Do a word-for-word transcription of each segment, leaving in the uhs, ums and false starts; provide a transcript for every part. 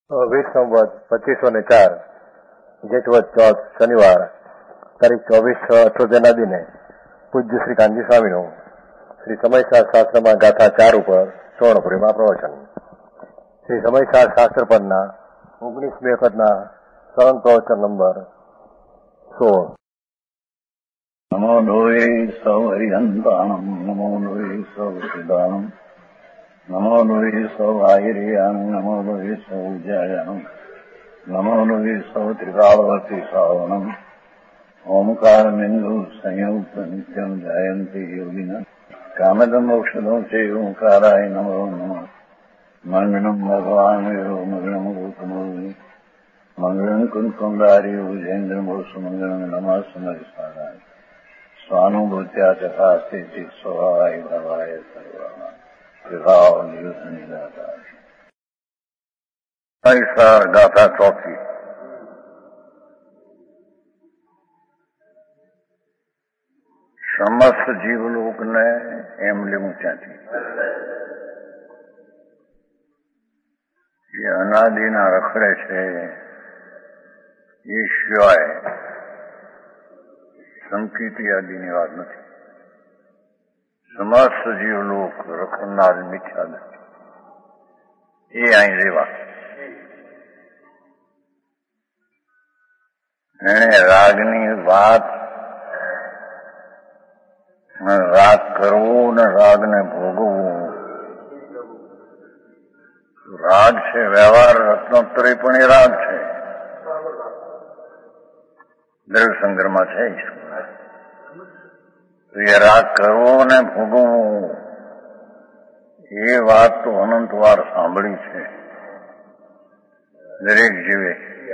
વીસ સંવત પચીસો ને ચાર જેઠવત ચોથ શનિવાર તારીખ ચોવીસ અઠ્યોતેરના દિને પૂજ્ય શ્રી કાનજી સ્વામીનું શ્રી સમયસાર શાસ્ત્રમાં ગાથા ચાર ઉપર સુવર્ણપુરીમાં પ્રવચન. શ્રી સમયસાર શાસ્ત્ર પરના ઓગણીસમી વખતના સરળ પ્રવચન નંબર સોળ. નમો લોહે સૌ હરિહંતાણમ નમો લોહે સૌ સિદ્ધાણમ નમો લોહે સૌ આયર્યાન નમો લોહે સૌ જયાન નમો લોહે સૌ ત્રિકાળવતી શ્રાવણમ ઓમકાર બિંદુ સંયુક્ત નિત્યમ જાયંતી યોગિના કામદમ ઔષધો છે ઓંકારાય નમો નમઃ. મંગળમ ભગવાન વિરો મંગળમ ગૌતમોની મંગળમ કુંકુંડારી ઉજેન્દ્રમો સુમંગળમ નમઃ સમયસારાય સ્વાનુભૂત્યા ચકાસ્તે સ્વભાવાય ભવાય સર્વા વિભાવ નિયુત નિરાકાર. સમયસાર ગાથા ચોથી. સમસ્ત જીવલોકને એમ લેવું ત્યાંથી જે અનાદિના રખડે છે એ સિવાય સંકિતી આદિની વાત નથી. સમસ્ત જીવલોક રખડનાર મિથ્યા નથી એ અહીં રેવા. એને રાગની વાત રાગ કરવો ને રાગને ભોગવવું. રાગ છે વ્યવહાર રત્નોત્તરી પણ એ રાગ છે, દ્રવ્ય સંગ્રહમાં છે. એ રાગ કરવો ને ભોગવવું એ વાત તો અનંત વાર સાંભળી છે દરેક જીવે,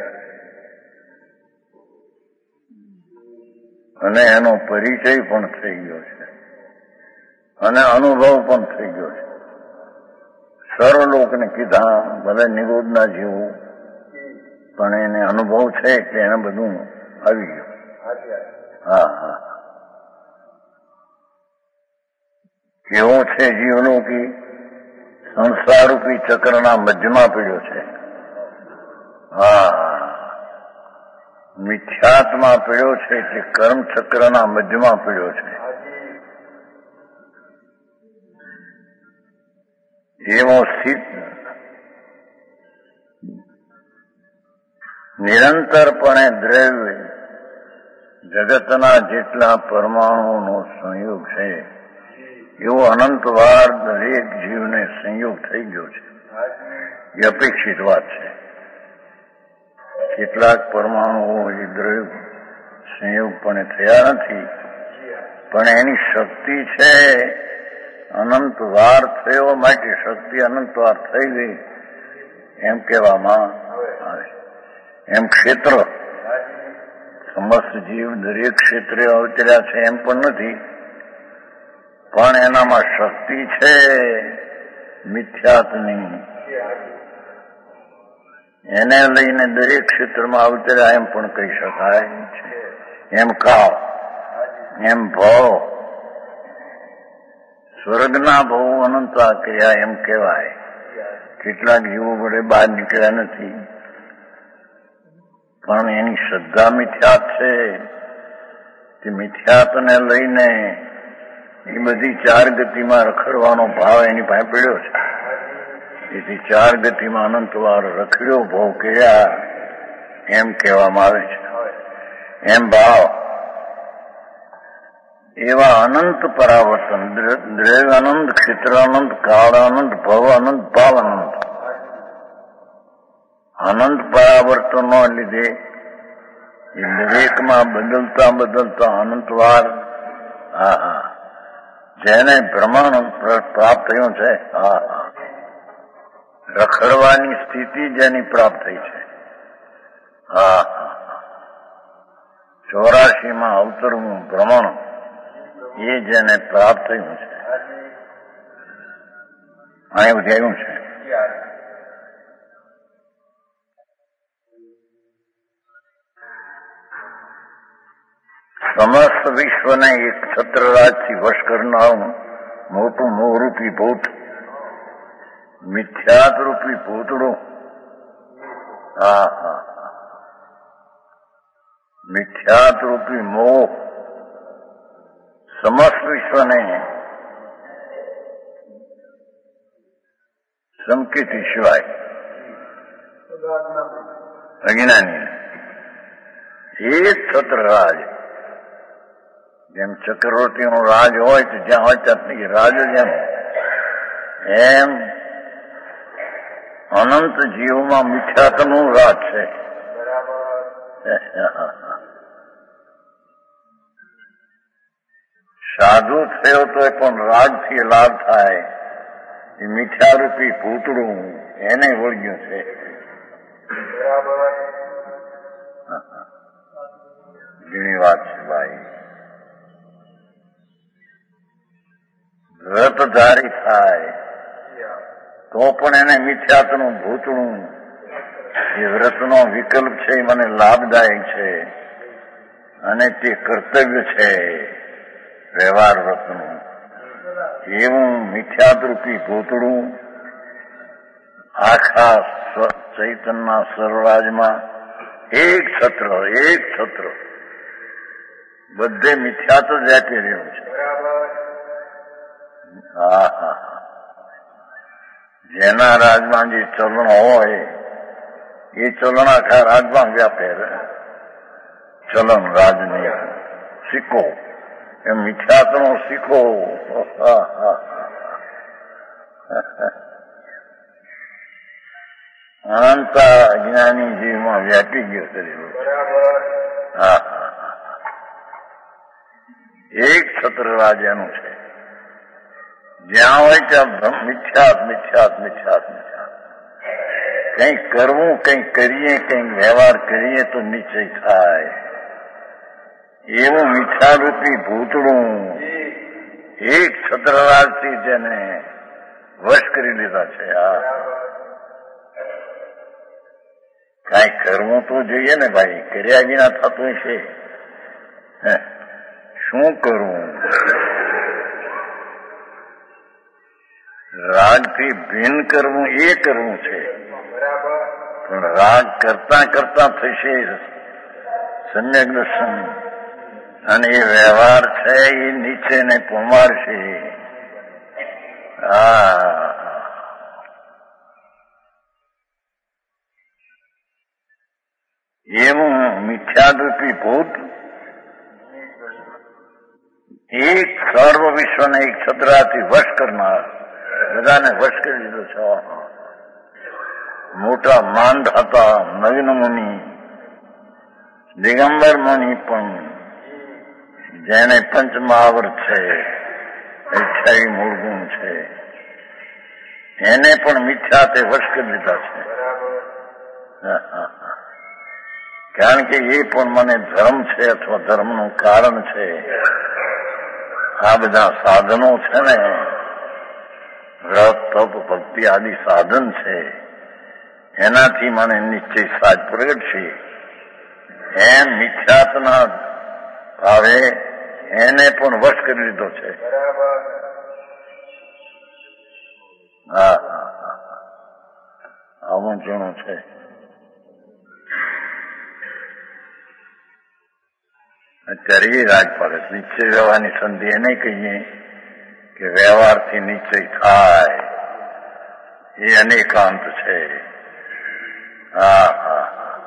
અને એનો પરિચય પણ થઈ ગયો છે અને અનુભવ પણ થઈ ગયો છે. સર્વ લોકોને કીધા ભલે નિરોધ ના જીવું પણ એને અનુભવ છે એટલે એને બધું આવી ગયું. હા હા કેવો છે જીવલોકી? સંસારરૂપી ચક્રના મધ્યમાં પડ્યો છે. હા મિથ્યાત્મા પડ્યો છે કે કર્મ ચક્રના મધ્યમાં પડ્યો છે. એવો સ્થિત નિરંતરપણે દ્રવ્ય જગતના જેટલા પરમાણુઓનો સંયોગ છે એવો અનંતવાર દરેક જીવને સંયોગ થઈ ગયો છે. એ અપેક્ષિત વાત છે. કેટલાક પરમાણુઓ એ દ્રવ્ય સંયોગપણે થયા નથી પણ એની શક્તિ છે અનંતવાર થયો માટે શક્તિ અનંતવાર થઈ ગઈ એમ કહેવામાં આવે. એમ ક્ષેત્ર સમસ્ત જીવ દરેક ક્ષેત્રે અવતર્યા છે એમ પણ નથી, પણ એનામાં શક્તિ છે મિથ્યાત્મની. એને લઈને દરેક ક્ષેત્રમાં અવતર્યા એમ પણ કહી શકાય છે. એમ કાળ, એમ ભાવ, સ્વર્ગના ભાવ અનંતા કર્યા એમ કહેવાય. કેટલાક જીવો વડે બહાર નીકળ્યા નથી પણ એની શ્રદ્ધા મિથ્યાત છે. તે મિથ્યાતને લઈને એ બધી ચાર ગતિમાં રખડવાનો ભાવ એની પાસે પડ્યો છે. એથી ચાર ગતિમાં અનંતવાર રખડ્યો ભાવ કર્યા એમ કહેવામાં આવે છે. એમ ભાવ એવા અનંત પરાવર્તન, દ્રવ્ય અનંત, ક્ષેત્ર અનંત, કાળ અનંત, ભવ અનંત, ભાવ અનંત. અનંત પરાવર્તનો લીધે એ દરેકમાં બદલતા બદલતા અનંતવાર હા હા જેને ભ્રમણ પ્રાપ્ત થયું છે. હા હા રખડવાની સ્થિતિ જેની પ્રાપ્ત થઈ છે. હા હા ચોરાશી માં અવતરવું ભ્રમણ એ જેને પ્રાપ્ત થયું છે. અહીં બધી આવ્યું છે. સમસ્ત વિશ્વને એક છત્રરાજથી વશ કરનારું મોટું મોહરૂપી ભૂત મિથ્યાત રૂપી ભૂતડું હા હા મિથ્યાત રૂપી મોહ સમસ્ત વિશ્વને સંકેતી સિવાય અજ્ઞાની એ છત્રરાજ જેમ ચક્રવર્તીનું રાજ હોય તો જ્યાં હોય ત્યાં રાજ જેમ એમ અનંત જીવમાં મિથ્યાત્વનું રાજ છે. સાધુ થયો તો પણ રાગથી લાભ થાય એ મિથ્યારૂપી ભૂતળું એને વળગ્યું છે. ઘણી વાત છે ભાઈ. વ્રતધારી થાય તો પણ એને મિથ્યાત્વનું ભૂતળું એ વ્રતનો વિકલ્પ છે એ મને લાભદાયક છે અને તે કર્તવ્ય છે વ્યવહાર વ્રતનું. એવું મિથ્યાદરૂપી ભૂતળું આખા ચૈતનના સર્વરાજમાં એક છત્ર એક છત્ર બધે મિથ્યાત્વ જ વ્યાપી રહ્યું છે. હા હા જેના રાજમાં જે ચલણ હોય એ ચલણ આખા રાજમાં વ્યાપે. ચલણ રાજની સિક્કો એમ મિથ્યાત્વનો સિક્કો અનંત જ્ઞાની જીવમાં વ્યાપી ગયો શરીર. હા એક છત્ર રાજ્યનું છે. જ્યાં હોય ત્યાં મિથ્યાત મિથ્યાત મિથ્યાત મિથ્યાત. કંઈક કરવું કંઈક કરીએ કંઈક વ્યવહાર કરીએ તો નિશ્ચય થાય એવું મિથ્યારૂપી ભૂતળું એક છત્રરાજથી જેને વશ કરી લીધા છે. આ કાંઈ કરવું તો જોઈએ ને ભાઈ. કર્યા વિના થતું છે. શું કરવું? રાગથી ભિન્ન કરવું એ કરવું છે પણ રાગ કરતા કરતા થશે સમ્યક દર્શન અને એ વ્યવહાર છે એ નીચેને પમાડશે. હા એવું મિથ્યાદૃપી ભૂત એક સર્વ વિશ્વને એક છત્રાથી વશ કરનાર બધાને વશ કરી દીધો છે. મોટા માંડ હતા નવીન મુનિ દિગંબર મુનિ પણ જેને પંચમહાવર્ત છે અઠ્યાવી મૂળગુણ છે એને પણ મિથ્યા તે વશ કરી દીધા છે. કારણ કે એ પણ મને ધર્મ છે અથવા ધર્મનું કારણ છે. આ બધા સાધનો છે ને વ્રત તપ ભક્તિ આદિ સાધન છે એનાથી મને નિશ્ચય સાજ પ્રગટ છે. એમ મિથ્યાત્વના ભાવે એને પણ વશ કરી લીધો છે. હા આવું જણું છે. અત્યારે એ રાજ પાડે નિશ્ચય વ્યવહારની સંધિ એને કહીએ કે વ્યવહારથી નિશ્ચય થાય એ અનેકાંત છે. હા હા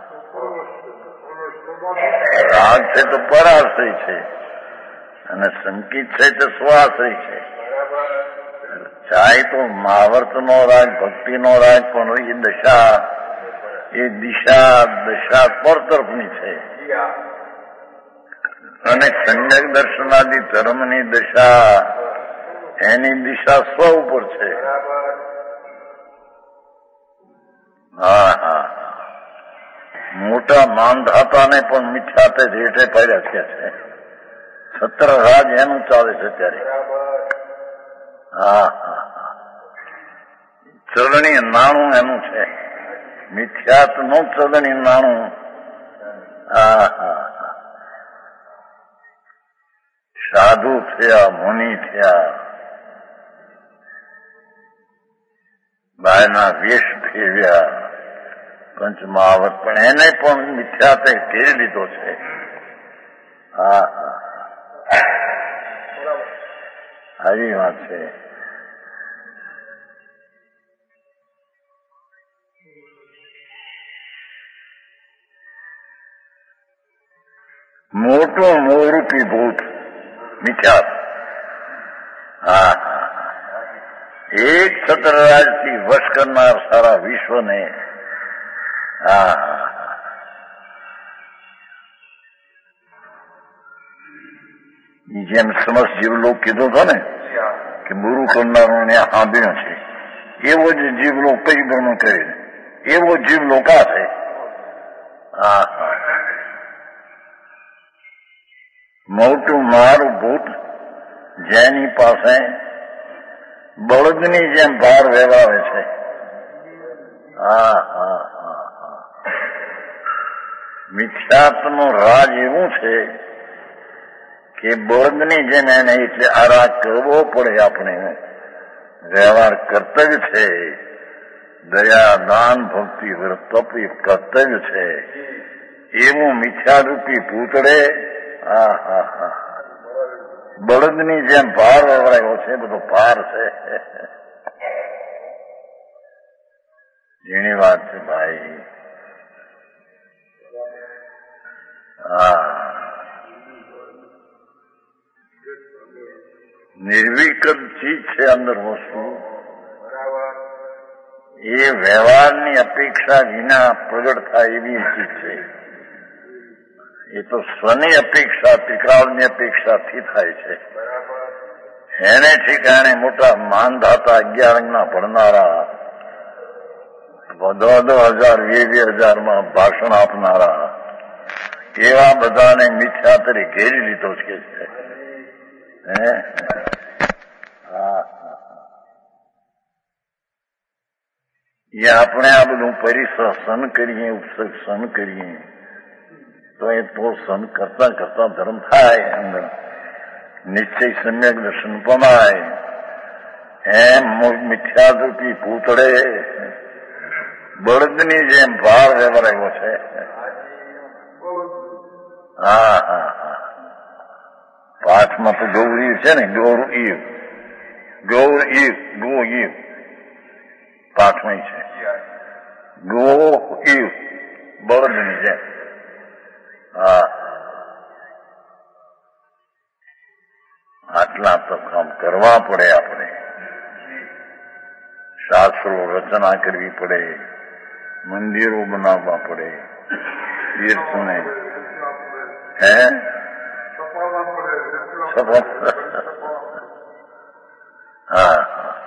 રાગ છે તો પરાશ્રય છે અને સંકિત છે તો સ્વાશ્રય છે. ચાહે તો મહાવર્તનો રાગ ભક્તિનો રાગ પણ એ દશા એ દિશા દશા પર તરફની છે અને સંયક દર્શનાદિ ધર્મની દશા એની દિશા સ્વ ઉપર છે. હા હા મોટા માનધાતાને પણ મિથ્યાતે જેઠે પડ્યા છે. સત્ર રાજ એનું ચાલે છે અત્યારે. હા હા ચલણી નાણું એનું છે. મિથ્યાત નું ચલણી નાણું. હા હા સાધુ થયા મુનિ થયા બહારના વેશ ફેરવ્યા પંચમહાવર્ત પણ એને પણ મિથ્યાતે ઘેરી લીધો છે. હા હા આવી વાત છે. મોટું મોરૂપી ભૂત મિથ્યા. હા હા એક છત્રરાજથી વશ કરનાર સારા વિશ્વને. હા હા જેમ સમસ્ત જીવલોક કીધો હતો ને કે બુરું કરનારું ને સાંભળ્યું છે, એવો જ જીવલોક પરિભ્રમણ કરે એવો જીવલોક આ છે. હા હા મોટું મારું ભૂત જેની પાસે બળદની જેમ ભાર વેવાવે છે. હા હા હા હા મિથ્યાત્વનું રાજ એવું છે કે બળદની જેમ એને એટલે આરા કરવો પડે. આપણે વ્યવહાર કર્તવ્ય છે. દયા દાન ભક્તિ વ્રત તપી કર્તવ્ય છે. એવું મિથ્યારૂપી પૂતળે હા હા હા બળદની જેમ ભાર વવરાયો છે. બધો ભાર છે. જેની વાત છે ભાઈ. હા નિર્વિકલ્પ ચીજ છે અંદર વસ્તુ. એ વ્યવહારની અપેક્ષા વિના પ્રગટ થાય એવી ચીજ છે. એ તો સ્વની અપેક્ષા ત્રિકાળની અપેક્ષાથી થાય છે. એને ઠેકાણે મોટા માનધાતા અગિયાર અંગના ભણનારા, દો દો હજાર બે બે હજારમાં ભાષણ આપનારા એવા બધાને મિથ્યાતરે ઘેરી લીધો છે. હે હા એ આપણે આ બધું પરિસન કરીએ, ઉપસન કરીએ તો એ તો સન કરતા કરતા ધર્મ થાય. અંદર નિશ્ચય સમ્યક દર્શન પમાય. એમ મિથ્યાદૃતિ પૂતળે બળદની જેમ ભાર વેવરાયો છે. હા હા હા પાઠમાં તો ગૌરી છે ને, ગૌર ઈવ ગૌર ઈવ ગો ઈવ પાઠમાં છે. ગો ઈવ બળદની જેમ. હા આટલા તો કામ કરવા પડે. આપણે શાસ્ત્રો રચના કરવી પડે, મંદિરો બનાવવા પડે, તીર્થને હે હા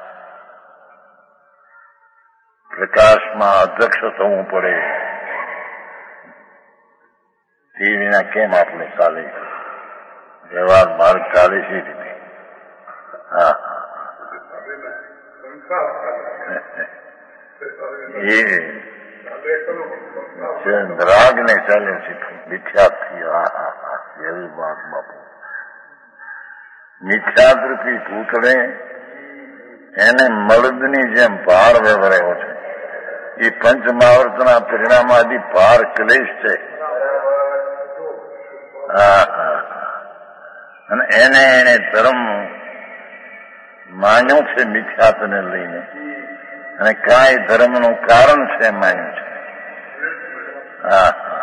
પ્રકાશમાં અધ્યક્ષ થવું પડે. તે વિના કેમ આપણે ચાલે? વ્યવહાર માર્ગ ચાલે છે રીતે. હા એ રાગ ને ચાલે છે મિથ્યાથી. હા હા હા એવી વાત બાપુ. મિથ્યાદૃપી પૂતળે એને મળદની જેમ ભાર વેવરાયો છે. એ પંચમહાવર્તના પરિણામાદી ભાર ક્લેશ છે. હા હા અને એને એને ધર્મ માન્યો છે મિથ્યાતને લઈને, અને કાંઈ ધર્મનું કારણ છે માન્યું છે. હા હા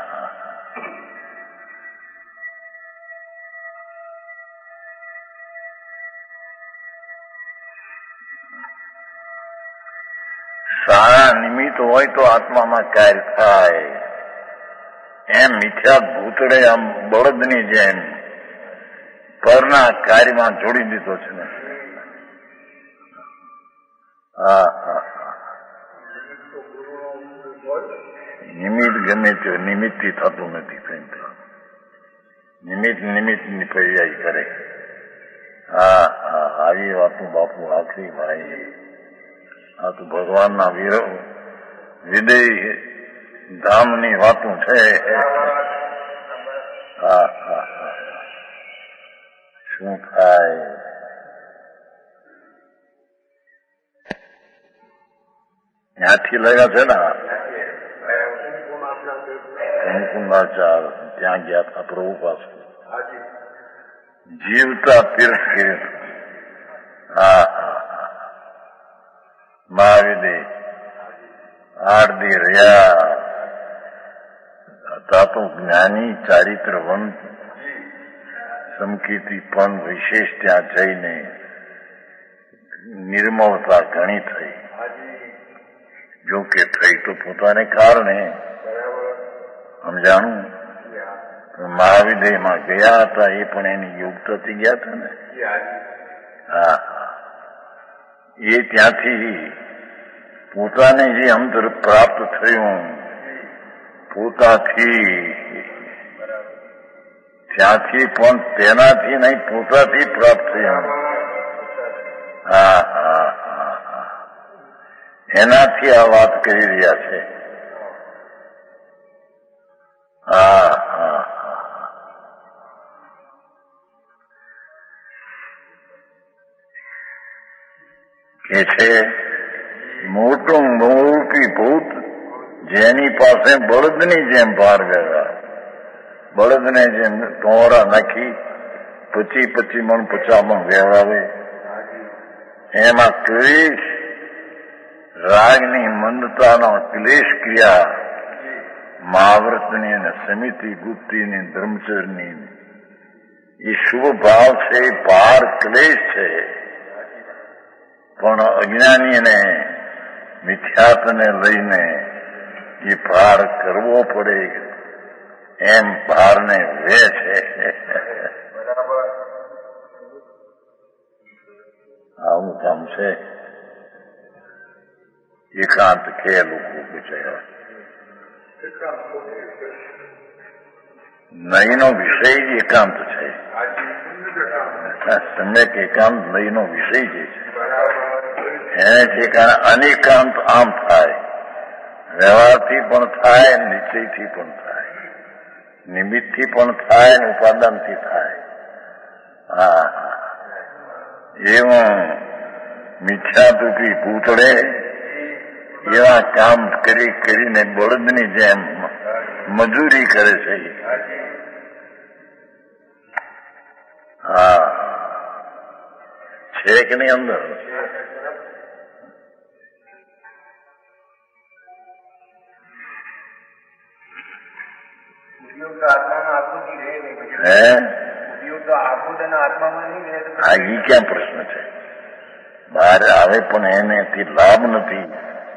સારા નિમિત્ત હોય તો આત્મામાં કાર્ય થાય. એમ મિથ્યા ભૂતળે આમ બળદની જેમ પરના કાર્યમાં જોડી દીધો છે ને. હા હા નિમિત્ત ગમે તે નિમિત્તથી થતું નથી. નિમિત્ત નિમિત્તની પર્યાય કરે. હા હા આવી વાતું બાપુ આખરી ભાઈ. આ તો ભગવાનના વિરો વિદેય ધામની વાતું છે. હા હા હા શું થાય? ત્યાંથી લયા છે ને અંકુનાચાર ત્યાં ગયા હતા પ્રભુ પાસે. જીવતા તીર્થ કર્યું. હા હા હા મહાવીરે આઠ દી રહ્યા હતા તો જ્ઞાની ચારિત્રવંત સમકીર્તિ પણ વિશેષ ત્યાં જઈને નિર્મળતા ઘણી થઈ. જો કે થઈ તો પોતાને કારણે સમજાણું. મહાવિદ્યમાં ગયા હતા એ પણ એની યોગતાથી ગયા હતા ને. હા હા એ ત્યાંથી પોતાને જે અંતર પ્રાપ્ત થયું પોતાથી ત્યાંથી પણ તેનાથી નહીં પોતાથી પ્રાપ્ત થયું. હા હા હા હા એનાથી આ વાત કરી રહ્યા છે. હા હા કે છે મોટું મોટી ભૂત જેની પાસે બળદની જેમ ભાર ગયા. બળદને જેમ ટોરા નાખી પચી પચી મણ પચા મણ વેરાવે એમાં ક્લેશ રાગની મંદતાનો ક્લેશ ક્રિયા મહાવ્રતની અને સમિતિ ગુપ્તીની ધર્મચરની એ શુભ ભાવ છે. ભાર ક્લેશ છે પણ અજ્ઞાનીને મિથ્યાત્વને લઈને એ ભાર કરવો પડે એમ ભારને વે છે. આવું કામ છે. એકાંત કે લોકો પૂછે નહીનો વિષય જ એકાંત છે. સમ્યક એકાંત નહીનો વિષય જે છે એને ઠેકાણે અનેકાંત આમ થાય. વ્યવહારથી પણ થાય નિશ્ચયથી પણ થાય નિમિત્તથી પણ થાય ને ઉપાદાનથી થાય. હા હા એવું મિથ્યાદુપી ભૂતળે એવા કામ કરી કરીને બળદની જેમ મજૂરી કરે છે. હા છે કે નહીં અંદર? હે હા ઈ ક્યાં પ્રશ્ન છે? બહાર આવે પણ એનેથી લાભ નથી.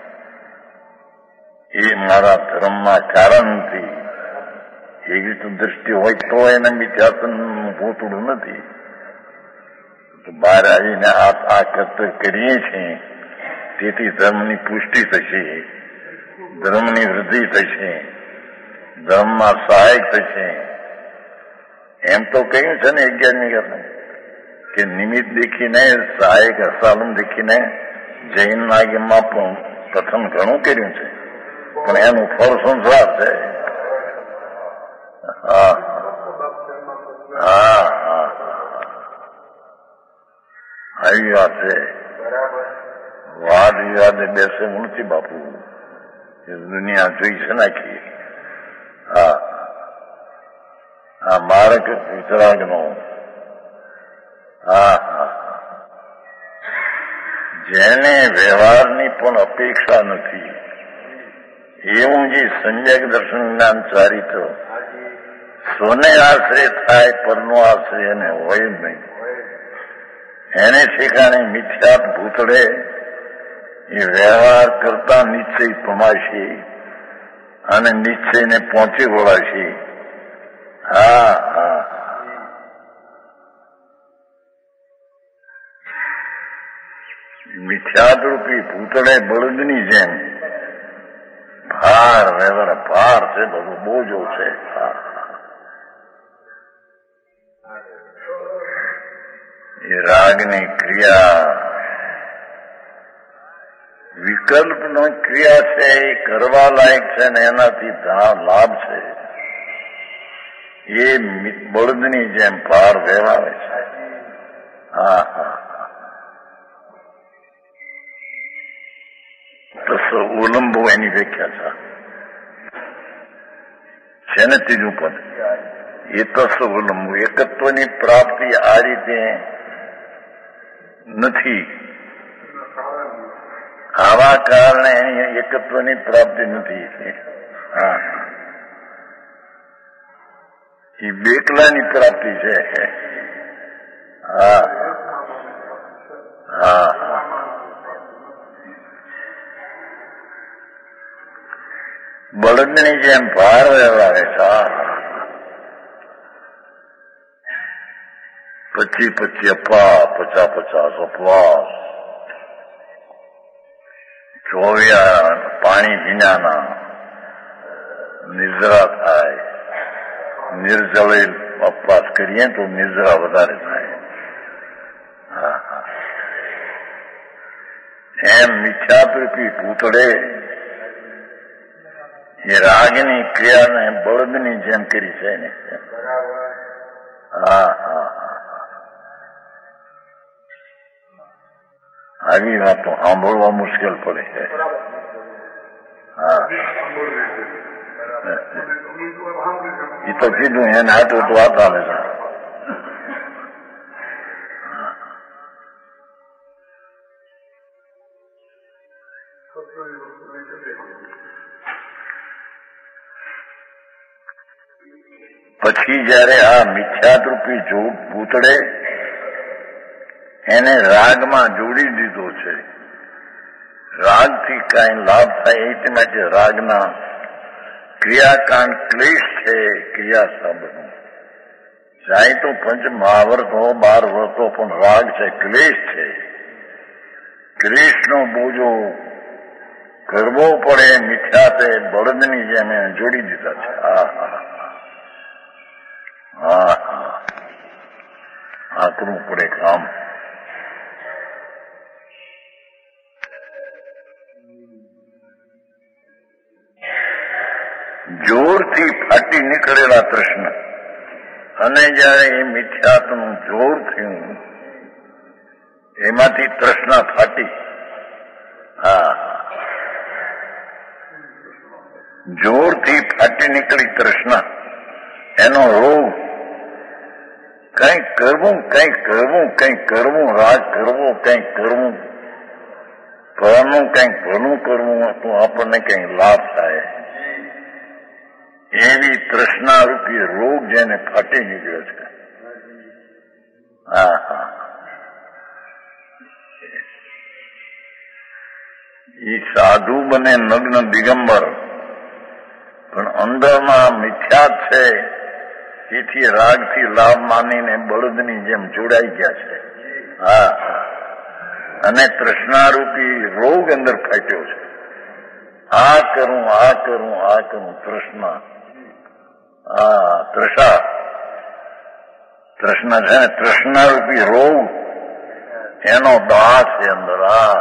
એ મારા ધર્મમાં કારણ નથી. એવી રીતે દ્રષ્ટિ હોય તો એને મિથ્યાત્વનું ભૂતળું નથી. બહાર આવીને આપ આ કર્તવ્ય કરીએ છીએ તેથી ધર્મની પુષ્ટિ થશે, ધર્મની વૃદ્ધિ થશે, ધર્મમાં સહાયક થશે એમ તો કહ્યું છે ને અગિયારમી ઘરમાં કે નિમિત્ત દેખીને સહાયક હસાલમ દેખીને જૈન નાગમાં પણ કથન ઘણું કર્યું છે પણ એનું ફળ સંસાર છે. હા હા હા આવી વાત છે. વાદ વિવાદે બેસે નથી બાપુ. એ દુનિયા જોઈ છે નાખી. હા આ માર્ગ વિતરાગનો. હા હા જેને વ્યવહારની પણ અપેક્ષા નથી એવું જે સમ્યક દર્શન જ્ઞાન ચારિત્ર સોને આશ્રય થાય પરનો આશ્રય એને હોય જ નહીં. એને ઠેકાણે મિથ્યાત ભૂતળે એ વ્યવહાર કરતા નિશ્ચય પમાશે અને નિશ્ચયને પહોંચી વળાશે. હા હા મિથ્યાદરૂપી ભૂતળે બળદની જેમ ભાર વ્યવહાર ભાર છે, બધો બોજો છે. એ રાગની ક્રિયા વિકલ્પનો ક્રિયા છે એ કરવા લાયક છે ને એનાથી લાભ છે. એ બળદની જેમ ભાર વ્યવહારે છે. હા હા તસ ઉલંબો એની વ્યાખ્યા છે. છે ને ત્રીજું પદ. એ તો શું એકત્વની પ્રાપ્તિ આ રીતે નથી. આવા કારણે એકત્વની પ્રાપ્તિ નથી. હા, એ બેકલાની પ્રાપ્તિ છે. હા હા બળદની જેમ ભાર વ્યવહારે છે. પચી પચી અપા પચાસ પચાસ અપવાસ, ચોવ્યા પાણી વિનાના નિદ્રા થાય. નિર્જળે અપવાસ કરીએ તો નિદ્રા વધારે થાય. હા હા એમ મિથ્યારૂપી પૂતળે એ રાગની ક્રિયાને બળદની જેમ કરી છે ને. હા હા આવી વાતો સાંભળવા મુશ્કેલ પડે છે. હા એ તો કીધું એને હાટું તો વાત આવે છે. પછી જયારે આ મિથ્યારૂપી જો પૂતળે એને રાગમાં જોડી દીધો છે. રાગથી કાંઈ લાભ થાય એ માટે રાગના ક્રિયાકાંડ ક્લેશ છે. ક્રિયા શબ્દનું જાય તો પંચ મહાવર્તો બાર વર્તો પણ રાગ છે, ક્લેશ છે. ક્લેશનો બોજો કરવો પડે. મિથ્યાતે બળદની જેમ એને જોડી દીધા છે. હા હા હા હા આ કરવું પડે કામ. જોરથી ફાટી નીકળેલા તૃષ્ણ અને જયારે એ મિથ્યાત્વનું જોર થયું એમાંથી તૃષ્ણા ફાટી. હા જોરથી ફાટી નીકળી તૃષ્ણા એનો રોગ. કંઈક કરવું કંઈક કરવું કંઈક કરવું રાગ કરવો કંઈક કરવું ફળનું કંઈક ભલું કરવું તો આપણને કંઈક લાભ થાય. એવી તૃષ્ણારૂપી રોગ જેને ફાટી નીકળ્યો છે. હા હા એ સાધુ બને નગ્ન દિગંબર પણ અંદરમાં મિથ્યા છે. તેથી રાગથી લાભ માનીને બળદની જેમ જોડાઈ ગયા છે. હા અને તૃષ્ણારૂપી રોગ અંદર ફાટ્યો છે. આ કરું આ કરું આ કરું તૃષ્ણા. હા તૃષા તૃષ્ણા છે ને તૃષ્ણારૂપી રોગ એનો દાહ છે અંદર. આ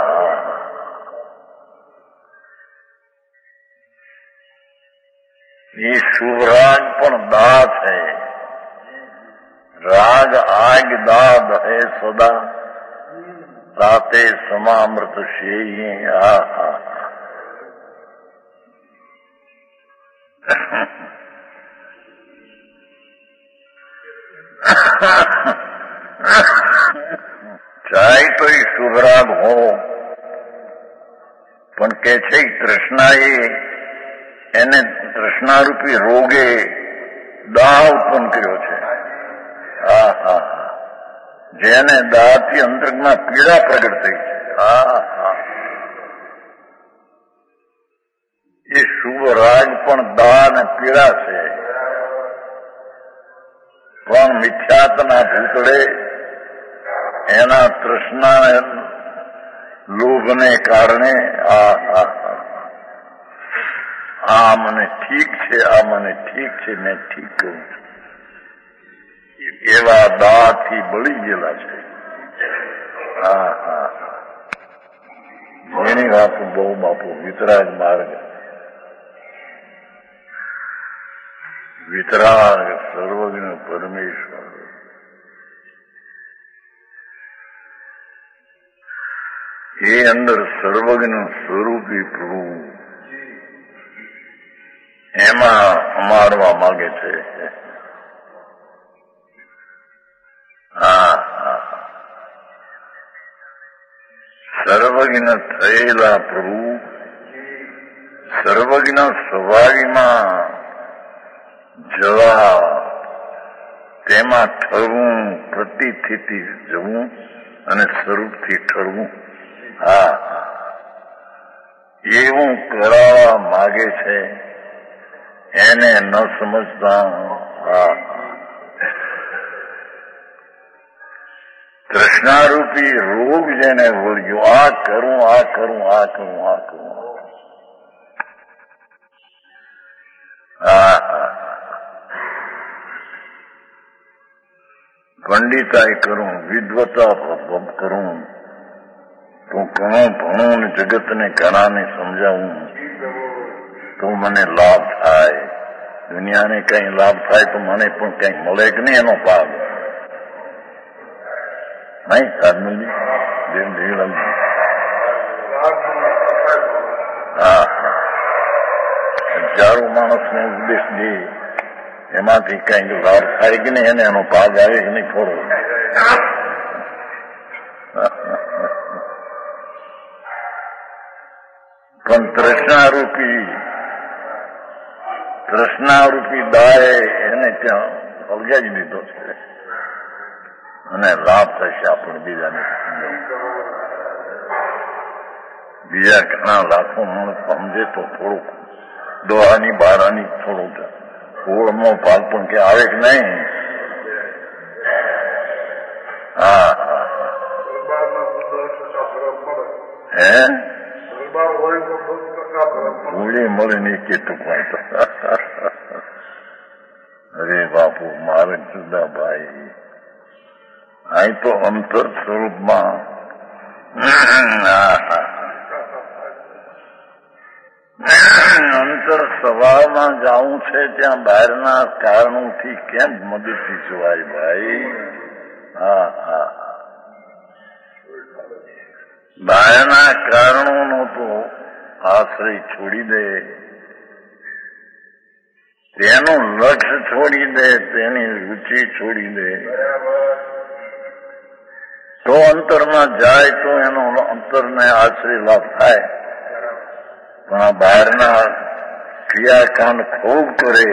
એ શુભ રાગ પણ દાહ છે. રાગ આગ દાહ દહે સદા તાતે સમામૃત શેયે. આ હા ચાહે તો એ શુભરાગ હો પણ કે છે તૃષ્ણાએ એને તૃષ્ણારૂપી રોગે દાહ ઉત્પન્ન કર્યો છે. હા હા જેને દાહથી અંતરમાં પીડા પ્રગટ થઈ છે. હા હા એ શુભ રાગ પણ દાહ ને પીડા છે. પણ મિથ્યાત્વના ભૂતળે એના તૃષ્ણા લોભને કારણે આ આ મને ઠીક છે, આ મને ઠીક છે, મેં ઠીક કહું છું એવા દાહથી બળી ગયેલા છે. હા હા એની વાત બહુ બાપુ વિતરાગ માર્ગ. વિતરાગ સર્વજ્ઞ પરમેશ્વર એ અંદર સર્વજ્ઞ સ્વરૂપી પ્રભુ એમાં અમાડવા માંગે છે. હા હા સર્વજ્ઞ થયેલા પ્રભુ સર્વજ્ઞ સ્વભાવીમાં જવા, તેમાં ઠરવું, પ્રતિથિથી જવું અને સ્વરૂપથી ઠરવું. હા એવું કરાવવા માગે છે, એને ન સમજતા. હા તૃષ્ણારૂપી રોગ જેને વળગ્યો, આ કરું આ કરું આ કરું આ કરું. હા હા પંડિતાઈ કરું, વિદ્વતા કરું, તો ઘણું ભણું ને જગતને ઘણાને સમજાવું તો મને લાભ થાય. દુનિયાને કઈ લાભ થાય તો મને પણ કઈક મળે કે નહીં એનો ભાગ. નહીં સાધનજી જેમ જીવનજી. હા હજારો માણસને ઉપદેશ દે, એમાંથી કઈક લાભ થાય કે નહીં એને એનો ભાગ આવે કે નહીં થોડો. પણ તૃષ્ણારૂપી તૃષ્ણારૂપી દાએ એને ત્યાં અલગાવી દીધો છે અને લાભ થશે આપણે બીજાને. બીજા ઘણા લાખો માણસ સમજે તો થોડુંક દોહાની બારાની થોડુંક ઓળનો ભાગ પણ કે આવે કે નહીં. હા હા હે ગોળી મળે નહીં કેટલું પણ. અરે બાપુ મારે જુદા ભાઈ, અહીં તો અંતર સ્વરૂપમાં અંતર સ્વભાવમાં જવું છે, ત્યાં બહારના કારણોથી કેમ મદદથી જોવાય ભાઈ. હા હા બહારના કારણોનો તો આશ્રય છોડી દે, તેનું લક્ષ્ય છોડી દે, તેની રુચિ છોડી દે, તો અંતરમાં જાય તો એનો અંતરને આશ્રય લાભ થાય. પણ આ બહારના ક્રિયાકાંડ ખૂબ કરે,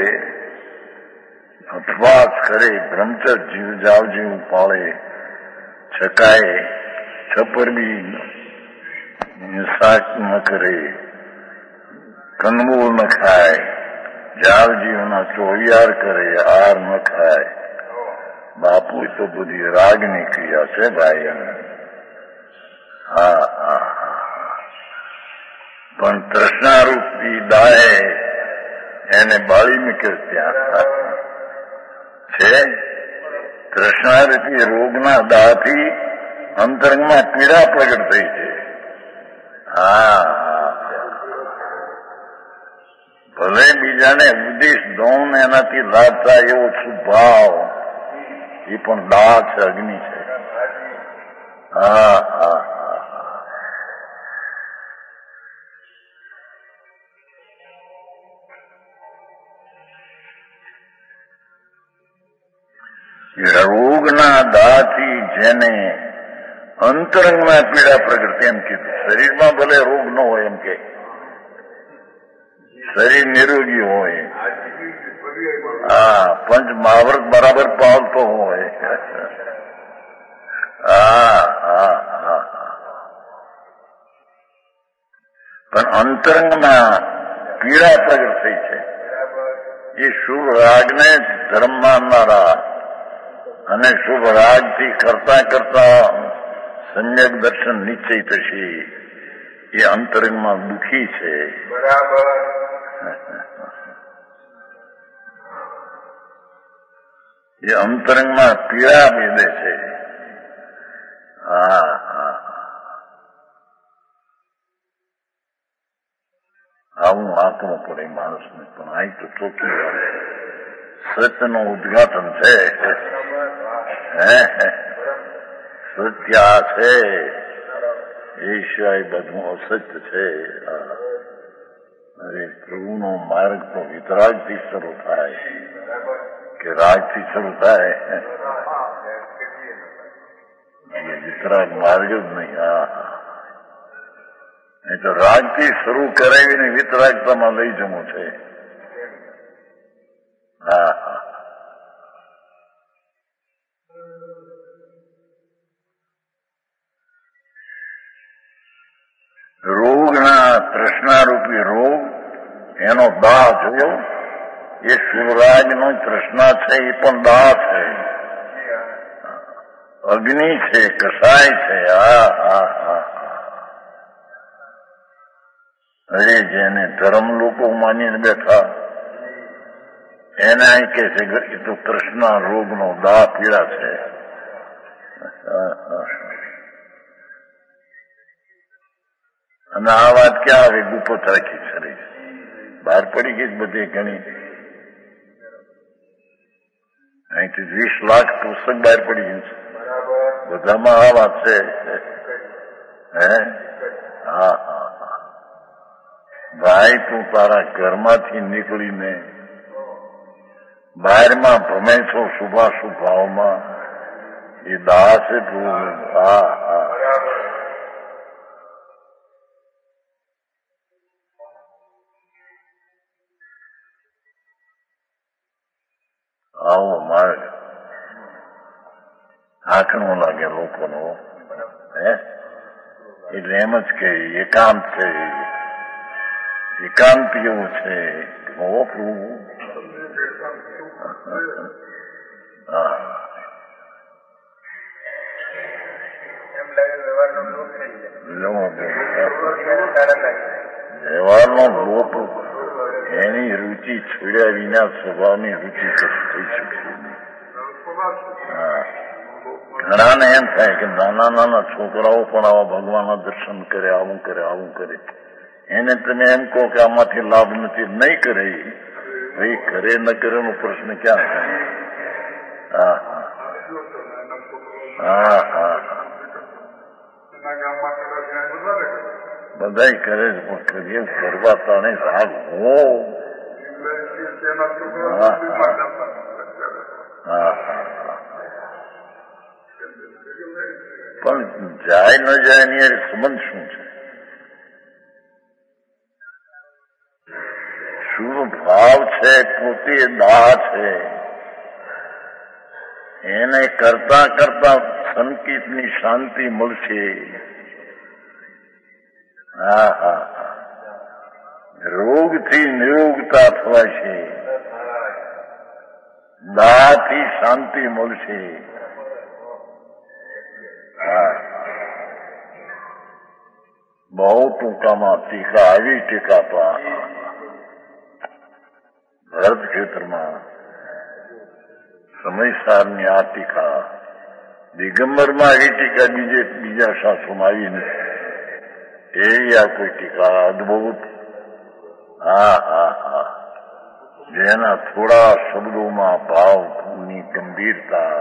અપવાસ કરે, બ્રહ્મચર્ય જીવ જાવ જીવ પાળે, છકાય, છપરબી શાક ન કરે, કંદમૂળ ન ખાય, જાવ જીવના ચોવિયાર કરે, આર ન ખાય. બાપુ તો બધી રાગની ક્રિયા છે ભાઈ. હા હા પણ તૃષ્ણારૂપી દાએ એને બાળી મૂક્યો ત્યાં છે. તૃષ્ણારૂપી રોગના દાથી અંતરંગમાં પીડા પ્રગટ થઈ છે. હા ભલે બીજાને ઉપદેશ દઉં ને એનાથી લાભ થાય એવો સ્વભાવ, એ પણ દાહ છે, અગ્નિ છે. હા હા રોગના દાહથી જેને અંતરંગમાં પીડા પ્રગટ, એમ કીધું. શરીરમાં ભલે રોગ ન હોય, એમ કે શરીર નિરોગી હોય, હા પંચ મહાવ્રત બરાબર પાલતો હોય. હા હા હા પણ અંતરંગમાં પીડા પ્રગટ થઈ છે. એ શુભ રાગને ધર્મ માનનારા અને શુભ રાગથી કરતા કરતા સંયક દર્શન નિશ્ચય થશે, એ અંતરંગમાં દુઃખી છે. બરાબર એ અંતરંગમાં પીડા બેદે છે. હા હા આવું આંકવું પડે માણસને. પણ અહીં તો ચોખ્ખી વાત સત્યનું ઉદઘાટન છે. હે સત્ય આ છે, એ સિવાય બધું અસત્ય છે. અરે પ્રભુનું યોગનો માર્ગ તો વિતરાગથી શરૂ થાય કે રાગથી શરૂ થાય, વિતરાગ માર્ગ જ નહીં. હા નહીં તો રાગથી શરૂ કરાવીને વિતરાગતામાં લઈ જવું છે. હા હા રોગના તૃષ્ણારૂપી રોગ એનો દાહ જોયો. એ શિવરાજનો તૃષ્ણા છે, એ પણ દાહ છે, અગ્નિ છે, કસાય છે. હા હા હા અરે જેને ધર્મ લોકો માનીને બેઠા એને અહીં કે છે એ તો તૃષ્ણા રોગનો દાહ પીડા છે. અને આ વાત ક્યાં આવે? ગુપત રાખી છે, બહાર પડી ગઈ બધી ઘણી. અહીંથી વીસ લાખ પુસ્તક બહાર પડી ગયું છે, બધામાં આ વાત છે. હે હા હા હા ભાઈ, તું તારા ઘરમાંથી નીકળીને બહારમાં ભમે છો શુભાશુભ ભાવમાં, એ દાહ છે તું. હા હા આવો માર્ગ આંખણું લાગે લોકોનો. હે એટલે એમ જ કે એકાંત છે, એકાંત એવું છે. ઓ પ્રભુ હા વ્યવહારનો લોપ એની રુચિ છોડ્યા વિના સ્વભાવની રુચિ થઈ શકશે નહીં. ઘણાને એમ થાય કે નાના નાના છોકરાઓ પણ આવા ભગવાનના દર્શન કરે, આવું કરે આવું કરે. એને તમે એમ કહો કે આમાંથી લાભ નથી, નહીં કરે. ભાઈ કરે ન કરે નો પ્રશ્ન ક્યાં થાય? હા હા હા હા બધા કરે છે, પણ કરીએ કરવા તાણે રાગ હો. હા હા પણ જાય ન જાય એની સંબંધ શું છે? શું ભાવ છે? પોતે દાહ છે. એને કરતા કરતા સંકિતની શાંતિ મળશે. હા હા હા રોગથી નિરોગતા થવાશે, દાહથી શાંતિ મળશે. હા બહુ ટૂંકામાં ટીકા આવી ટીકા તો ભરત ક્ષેત્રમાં સમયસારની આ ટીકા દિગંબરમાં આવી ટીકા બીજે બીજા શાસ્ત્રોમાં આવી નથી. એવી આ કોઈ ટીકા અદભુત. હા હા હા જેના થોડા શબ્દોમાં ભાવની ગંભીરતા,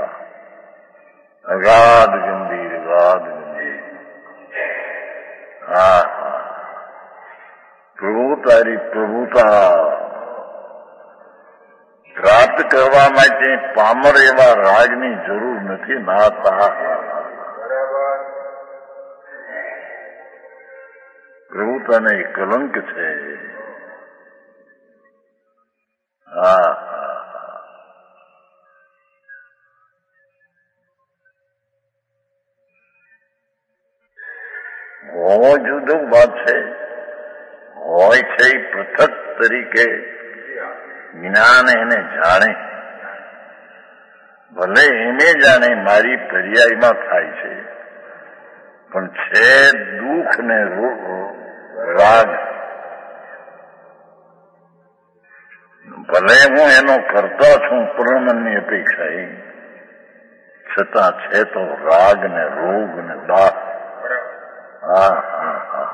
અગાધ ગંભીર, અગાધ ગંભીર. હા હા પ્રભુ તારી પ્રભુતા પ્રાપ્ત કરવા માટે પામર એવા રાગની જરૂર નથી. નાતા પ્રભુતાને કલંક છે. હા હા હોવો જુદો વાત છે. હોય છે એ પૃથક તરીકે જ્ઞાન એને જાણે, ભલે એને જાણે મારી પર્યાયમાં થાય છે, પણ છે દુઃખ ને રાગ. ભલે હું એનો કરતા છું પૂર્ણમનની અપેક્ષા, છતાં છે તો રાગ ને રોગ ને દાહ. હા હા હા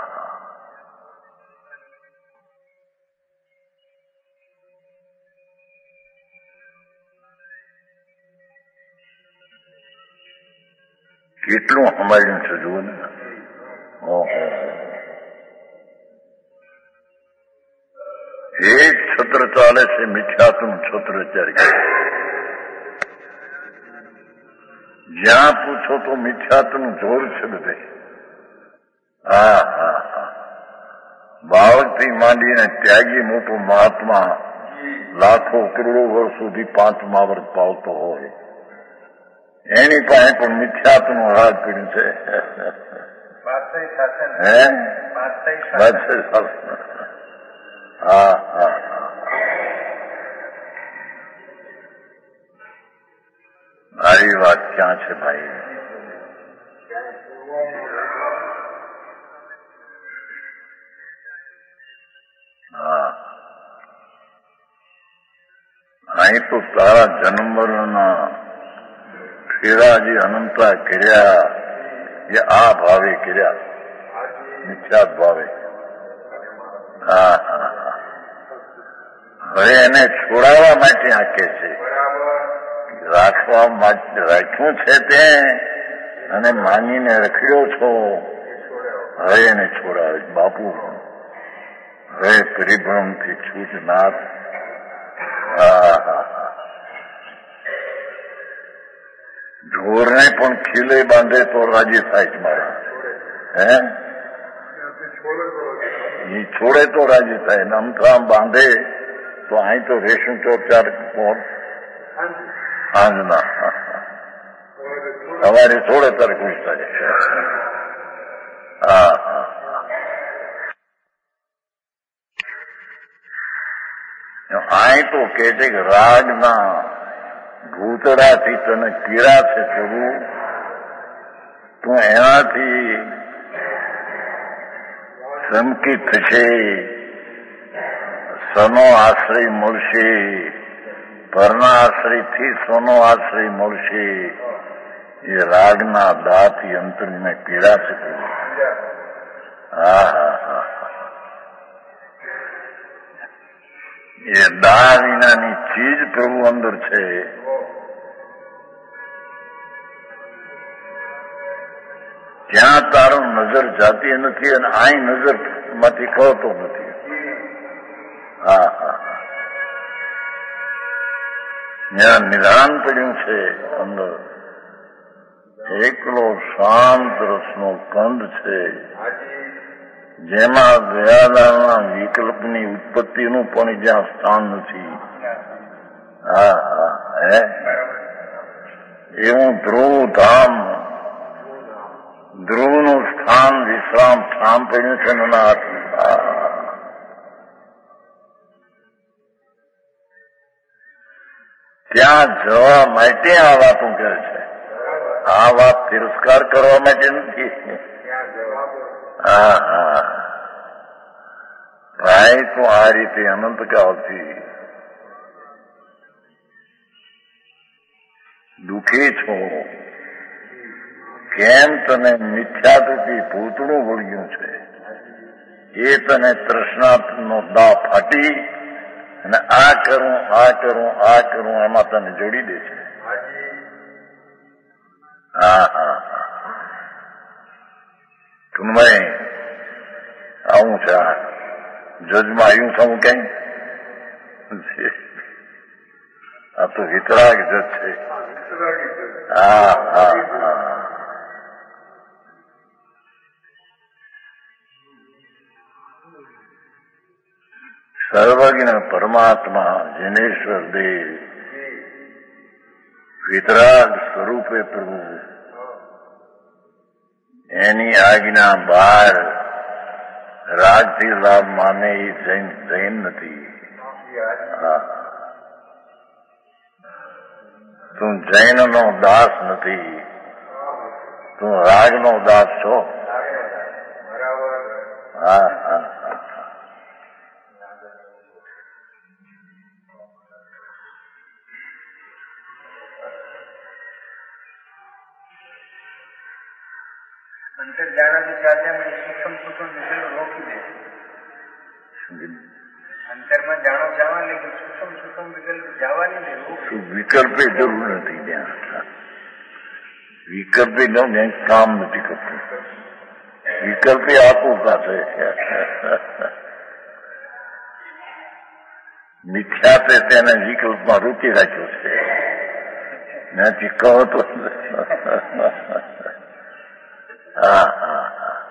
કેટલું સંભાળ્યું છે જુઓ ને. ઓહો એક છત્ર ચાલે છે મિથ્યાત્વનું છત્ર ચારી. જ્યાં પૂછો તો મિથ્યાત્વનું જોર છે બધે. હા હા હા બાળકથી માંડીને ત્યાગી મોટો મહાત્મા લાખો કરોડો વર્ષ સુધી પાંચ મહાવર્ત પાવતો હોય એની પાસે પણ મિથ્યાત્વનું હાથ પીડ્યું છે. હે હા હા મારી વાત ક્યાં છે ભાઈ? હા અહીં તો તારા જન્મના ફેરા જે અનંતા કર્યા એ આ ભાવે કર્યા, મિથ્યાત ભાવે. હા હા હવે એને છોડાવવા માટે આંકે છે, રાખવા માટે રાખ્યું છે તે અને માનીને રખડ્યો છો. હવે એને છોડાવે બાપુ. હવે પરિભ્રમથી છૂટ નાથ. હા હા ઢોરને પણ ખીલે બાંધે તો રાજી થાય છે મારા. હે એ છોડે તો રાજી થાય ને અમથામ બાંધે તો અહીં તો રેશમ ચોર ચાર કોણ સાંજના સવારે છોડે ત્યારે ખુશ થાય. હા હા અહીં તો કે છે કે રાગના ભૂતડાથી તને પીડા છે પ્રભુ, તું એનાથી સંકિત થશે. સનો આશ્રય મળશે, પરના આશ્રયથી સોનો આશ્રય મળશે. એ રાગના દાથી અંતરને પીડા છે પ્રભુ. હા હા હા એ દા વિનાની ચીજ પ્રભુ અંદર છે. ત્યાં તારો નજર જાતી નથી અને અહીં નજર માંથી કળતો નથી. હા હા ત્યાં નિધાન પડ્યું છે અંદર. એકલો શાંત રસનો કંદ છે જેમાં દયાદાના વિકલ્પની ઉત્પત્તિનું પણ જ્યાં સ્થાન નથી. હા હા હે એવું ધ્રુવ ધામ, ધ્રુવનું સ્થાન વિશ્રામ ઠામ પડ્યું છે નાથ. ત્યાં જવા માટે આ વાતો કરે છે. આ વાત તિરસ્કાર કરવા માટે નથી. હા હા ભાઈ તો આ રીતે અનંતકાળથી દુઃખી છો. કેમ તને મિથ્યાત્વથી ભૂતળું વળગ્યું છે એ તને તૃષ્ણાનો દા ફાટી અને આ કરું આ કરું આ કરું એમાં તને જોડી દે છે. હા હા તુમય આવું છે. આ જજમાં આવ્યું થવું કઈ આ તો વિતરાગ જજ છે. હા હા હા સર્વજ્ઞ પરમાત્મા જનેશ્વર દેવ વિતરાગ સ્વરૂપે પ્રભુ એની આજ્ઞા બહાર રાગથી લાભ માને એ જૈન જૈન નથી. તું જૈનનો દાસ નથી, તું રાગનો દાસ છો. હા હા અંતર જાણવાથી સાધ્યમાં સૂક્ષ્મ સૂક્ષ્મ વિકલ્પ રોકી દે. અંતરમાં જાણો જવા લેકિન સૂક્ષ્મ સૂક્ષ્મ વિકલ્પ જવાની દે. વિકલ્પે જરૂર નથી. ત્યાં વિકલ્પે ન કામ નથી કરતું. વિકલ્પે આતુરતા છે. મિથ્યાતે તેને વિકલ્પમાં રોકી રાખ્યો છે. ત્યાંથી કહો તો હા હા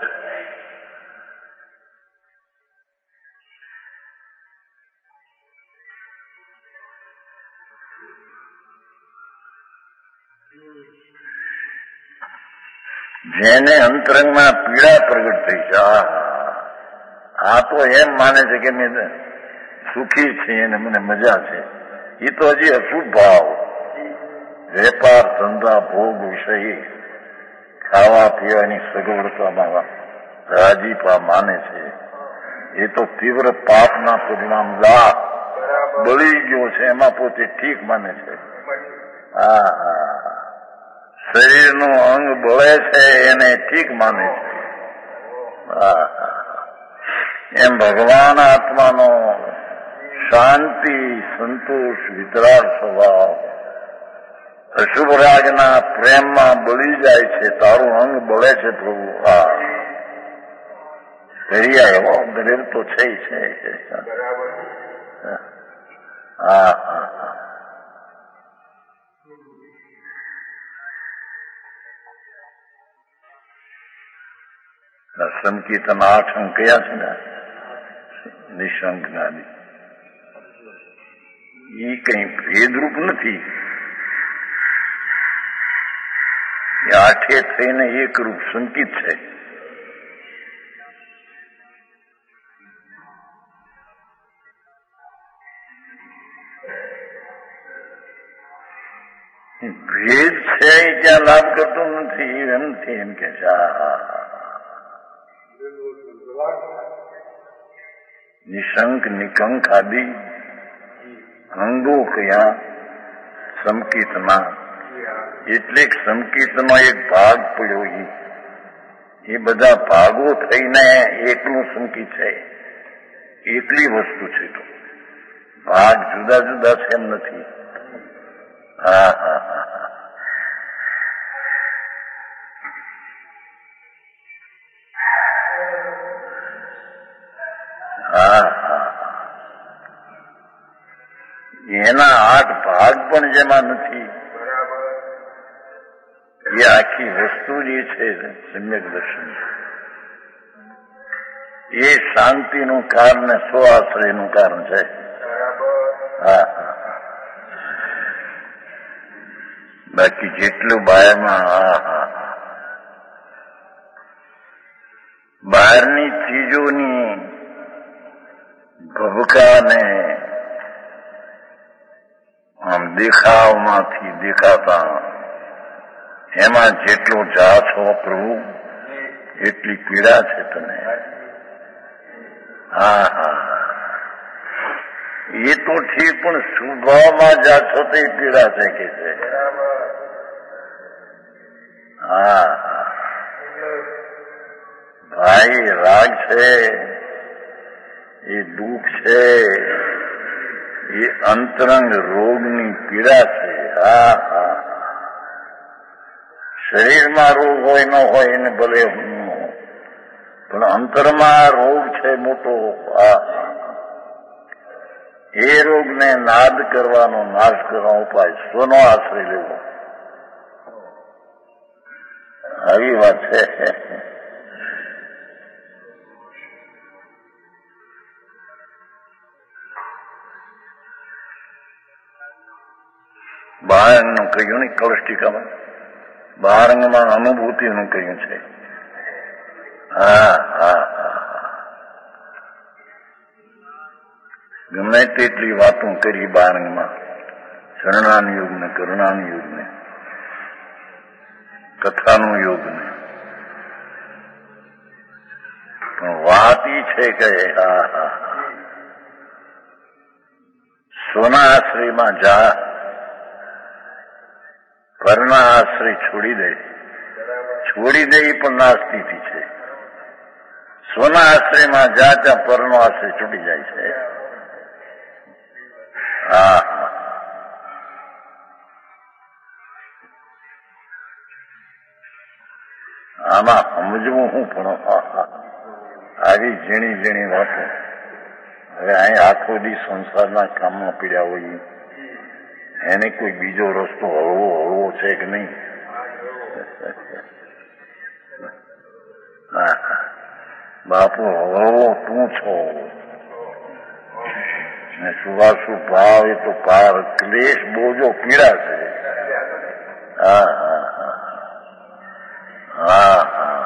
જેને અંતરંગમાં પીડા પ્રગટ થઈ છે, આ તો એમ માને છે કે મેં સુખી છે અને મને મજા છે. એ તો હજી અશુભ ભાવ, વેપાર ધંધા ભોગ વિષય ખાવા પીવાની સગવડતામાં રાજીપા માને છે. એ તો તીવ્ર પાપના પરિણામ લા બળી ગયો છે, એમાં પોતે ઠીક માને છે. હા હા શરીરનું અંગ બળે છે એને ઠીક માને છે. હા એમ ભગવાન આત્માનો શાંતિ સંતોષ વિતરાળ સ્વભાવ અશુભ રાજના પ્રેમમાં બળી જાય છે. તારું અંગ બળે છે પ્રભુ. હા દરિયા એવો દરેક તો છે છે. હા હા સંકીર્તન આઠ અંક કયા છે ને નિશંક જ્ઞાની. એ કઈ ભેદરૂપ નથી. એ આઠે થઈને એક રૂપ સંકિત છે. ભેદ છે એ ક્યાં લાભ કરતો નથી એમ નથી એમ કે છે. નિશંક નિકંક આદિ અંગો કયા સંકિતમાં, એટલે સંકિતનો એક ભાગ પડ્યો. એ બધા ભાગો થઈને એકલું સંકિત છે. એકલી વસ્તુ છે. તો ભાગ જુદા જુદા છે એમ નથી. હા હા હા હા હા એના આઠ ભાગ પણ જેમાં નથી. એ આખી વસ્તુ જે છે સમ્યક દર્શન, એ શાંતિનું કારણ સ્વ આશ્રયનું કારણ છે. હા હા બાકી જેટલું બહારમાં હા હા બહારની ચીજોની ભભકાને આમ દેખાવમાંથી દેખાતા એમાં જેટલો જા છો પ્રભુ એટલી પીડા છે તને. હા હા એ તો ઠીક, પણ સ્વભાવમાં જા છો તો એ પીડા છે કે છે. હા હા ભાઈ રાગ છે, એ દુઃખ છે, એ અંતરંગ રોગની પીડા છે. હા હા શરીરમાં રોગ હોય ન હોય એને ભલે, પણ અંતરમાં રોગ છે મોટો. હા એ રોગને નાદ કરવાનો, નાશ કરવાનો ઉપાય સ્વનો આશ્રય લેવો. આવી વાત છે. બહારનું કહ્યું ને કલષ્ટિકામાં, બહારંગમાં અનુભૂતિનું કહ્યું છે. હા હા હા ગમે તેટલી વાતો કરી બહારંગમાં, શરણાનું યુગ ને કરુણાનું યુગ ને કથાનું યુગ ને, પણ વાત ઈ છે કે હા હા સોના આશ્રયમાં જા, પરના આશ્રય છોડી દે. છોડી દે પણ ના સ્થિતિ છે. સોના આશ્રયમાં જા ત્યાં પરનો આશ્રય છૂટી જાય છે. હા આમાં સમજવું હું પણ આવી ઝીણી ઝીણી વાતો. હવે અહીં આખો દી સંસારના કામમાં પીડ્યા હોઈએ, એને કોઈ બીજો રસ્તો હળવો હળવો છે કે નહીં? બાપુ હળવો તું છો ને સુવાસુ ભાવ એ તો પાર ક્લેશ બોજો પીડા છે. હા હા હા હા હા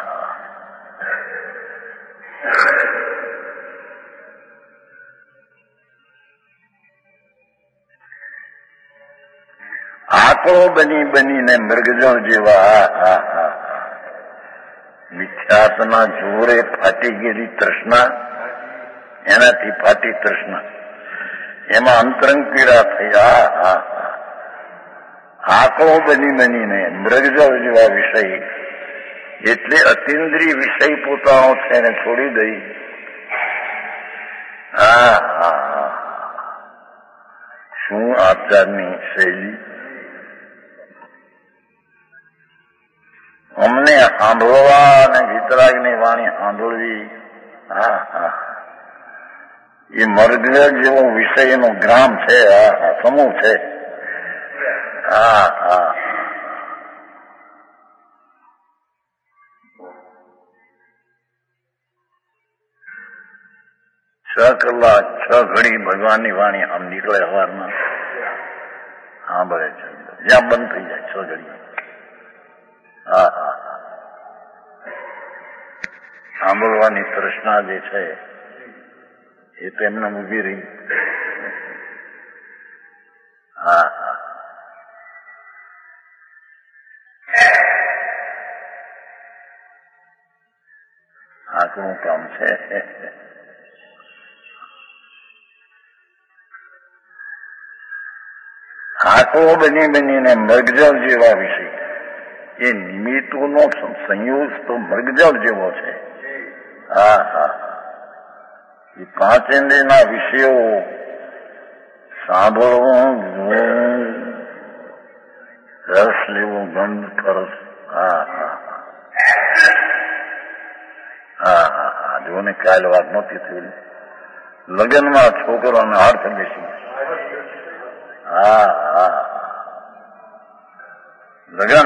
આંકડો બની બનીને મૃગજળ જેવા હા હા હા મિથ્યાત્વના જોરે ફાટી ગયેલી તૃષ્ણા, એનાથી ફાટી તૃષ્ણા, એમાં અંતરંગ પીડા થઈ. હા હા આંકડો બની બનીને મૃગજળ જેવા વિષય, એટલે અતિન્દ્રિય વિષય પોતાનો છે એને છોડી દઈ. હા હા શું આચારની શૈલી! અમને સાંભળવા અને વિતરાગની વાણી સાંભળવી. હા હા એ મૃગજળ જેવો વિષયનો ગ્રામ છે. હા હા સમૂહ છે. હા હા છ કલાક છ ઘડી ભગવાનની વાણી આમ નીકળે સવારમાં, સાંભળે છે, જ્યાં બંધ થઈ જાય છ ઘડી. હા હા સાંભળવાની તૃષ્ણા જે છે એ તો એમને ઉભી રહી. હા હા આટલું કામ છે. આંકડો બની બનીને મૃગજળ જેવા વિષય, એ નિમિત્તોનો સંયોગ તો મૃગજળ જેવો છે. હા હા એ પાંચેન્દ્રિયના વિષયો સાંભળવું, રસ લેવું, ગંધ ફરસ. હા હા હા હા હા જો ને કાલ વાત નહોતી થયેલી, લગ્નમાં છોકરાને હાથ બેસી. હા હા લગન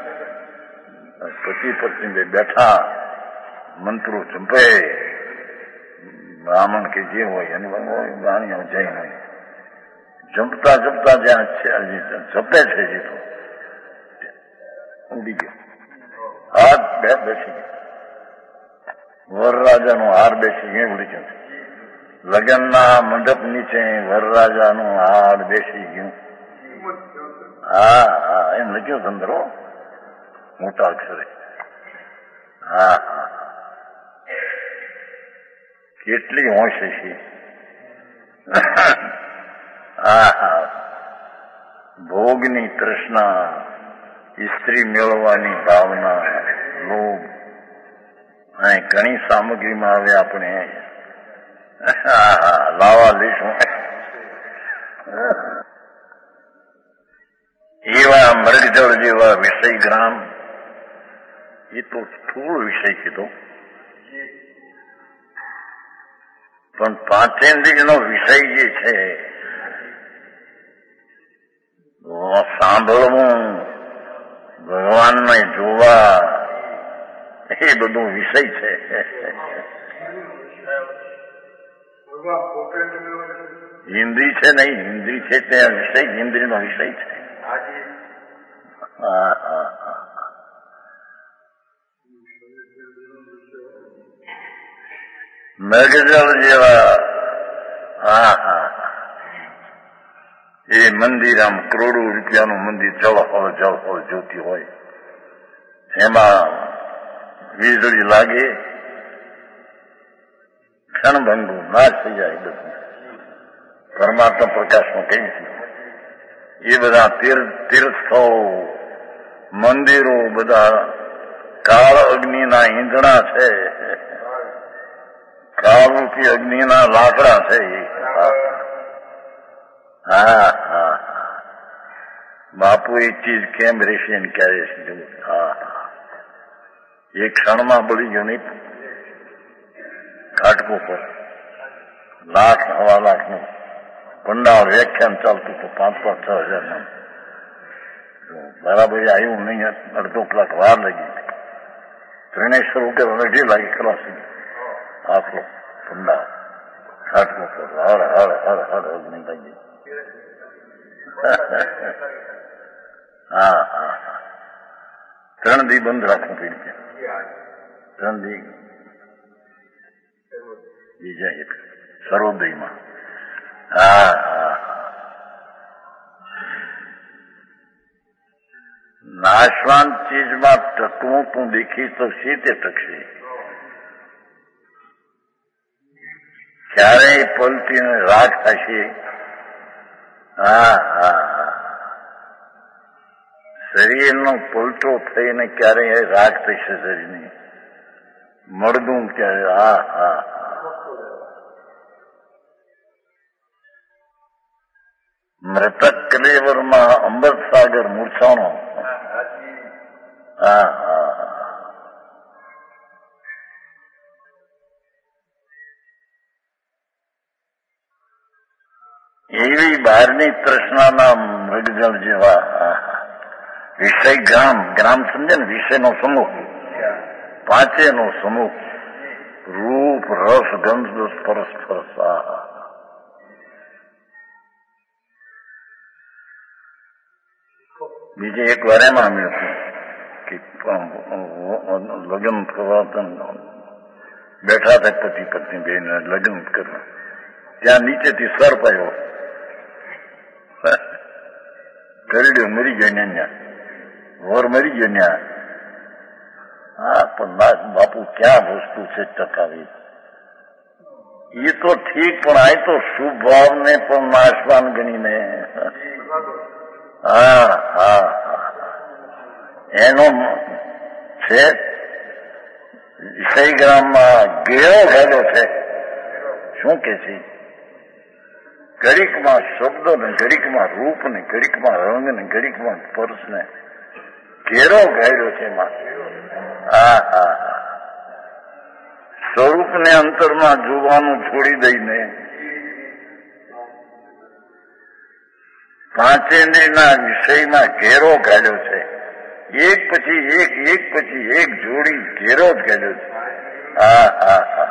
પતિ પત્ની બે બેઠા, મંત્રો જપે, બ્રાહ્મણ કે જે હોય એની વાણીઓ જૈન હોય, જપતા જપતા જ્યાં જપે છે જે તો ઉડી ગયો, હાથ બે બેસી ગયો, વરરાજાનો હાર બેસી ગયો ઉડી ગયો. લગ્નના મંડપ નીચે વરરાજાનું હાર બેસી ગયું. હા હા એમ લખ્યો ધંધરો મોટા અક્ષરે. હા હા કેટલી હોશ છે. હા હા ભોગની તૃષ્ણા, સ્ત્રી મેળવવાની ભાવના, લોભ, અને ઘણી સામગ્રીમાં આવે આપણે. હા હા લાવા લઈશું. એવા મૃગજળ જેવા વિષય ગ્રામ, એ તો સ્થૂળ વિષય કીધો, પણ પાંચેન્દ્રિયનો વિષય જે છે સાંભળવું, ભગવાનને જોવા, એ બધું વિષય છે. ઇન્દ્રિય છે નહીં, ઇન્દ્રિય છે ત્યાં વિષય, ઇન્દ્રિયનો વિષય છે. હા હા હા મૃગજળ જેવા. હા હા એ મંદિર આમ કરોડો રૂપિયાનું મંદિર જળહળ જળહળ જોતી હોય, એમાં વીજળી લાગે, ક્ષણભંગુ નાશ થઈ જાય બધું. પરમાત્મા પ્રકાશમાં કઈ છે એ બધા તીર્થ તીર્થો મંદિરો બધા કાળ અગ્નિના ઈંધણા છે, કાળરૂપી અગ્નિના લાકડા છે. હા હા બાપુ એ ચીજ કેમ રહેશે ને ક્યારે છે. હા એ ક્ષણમાં બળી ગયો નહીં ઘાટકો પર, લાખ હવા લાખનું પંડાળ વ્યાખ્યાન ચાલતું હતું, પાંચ પાંચ છ હજાર નામ બરાબર આવ્યું નહીં, અડધો કલાક વાર લાગી. ત્રણેય શરૂ કે અઢી લાગી ખલાસ આખલો પંડાળ ખાટલો હર હર હર હર અગ્નિ લાગી. હા હા હા ત્રણ દી બંધ રાખવું પડી ગયા. ત્રણ દી બીજા એક સર્વોદયમાં. હા હા નાશવાન ચીજમાં ટકવું તું દેખી તો સીતે ટકશે, ક્યારેય પલટીને રાખ થશે. હા હા શરીરનો પલટો થઈને ક્યારેય રાખ થશે શરીરની, મળદું ક્યારે. હા હા મૃતક કલેવરમાં અમૃત સાગર મૂર્છાણો. હા હા એવી બહારની તૃષ્ણાના મૃગજળ જેવા વિષય ગ્રામ, ગ્રામ સમજે ને, વિષયનો સમૂહ, પાંચેનો સમૂહ, રૂપ રસ ગંધ સ્પર્શ સ્પર્શ. બીજે એક વાર એમાં આવ્યું હતું કે લગ્ન પ્રવર્તન બેઠા હતા પતિ પત્ની બે લગ્ન કરવા, ત્યાં નીચેથી સર્પ આવ્યો, કરડ્યો, મરી ગયો ને ત્યાં વર મરી ગયો ત્યાં. હા પણ નાશ બાપુ ક્યાં વસ્તુ છે ટકાવી? એ તો ઠીક, પણ આ તો શુભ ભાવને પણ નાશવાન ગણીને. હા હા એનો છે વિષયગ્રામમાં ગેરો ગયેલો છે. શું કે છે? ઘડીકમાં શબ્દો ને, ઘડીકમાં રૂપ ને, ઘડીકમાં રંગ ને, ઘડીકમાં સ્પર્શ ને ઘેરો ગયેલો છે એમાં. હા હા હા સ્વરૂપને અંતરમાં જોવાનું છોડી દઈને પાંચેન્દ્રિયના વિષયમાં ઘેરો ગાળ્યો છે. એક પછી એક, એક પછી એક જોડી ઘેરો જ ગાળ્યો છે. હા હા હા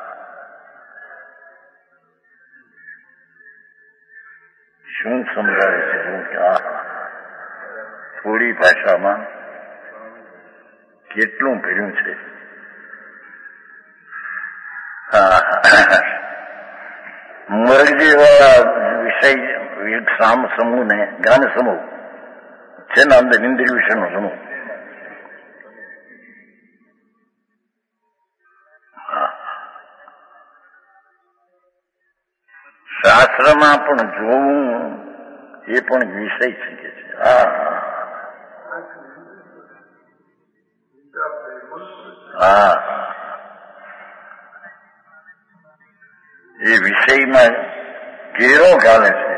શું સમજાવે છે? શું કે આ થોડી ભાષામાં કેટલું ભર્યું છે. મરજી વાળા વિષય સામ સમૂહ ને જ્ઞાન સમૂહ છે ને, અંદર ઇન્દ્રિય વિષયનો સમૂહ. શાસ્ત્રમાં પણ જોવું એ પણ વિષય છે કે છે. હા હા એ વિષયમાં ઘેરો ગાલે છે.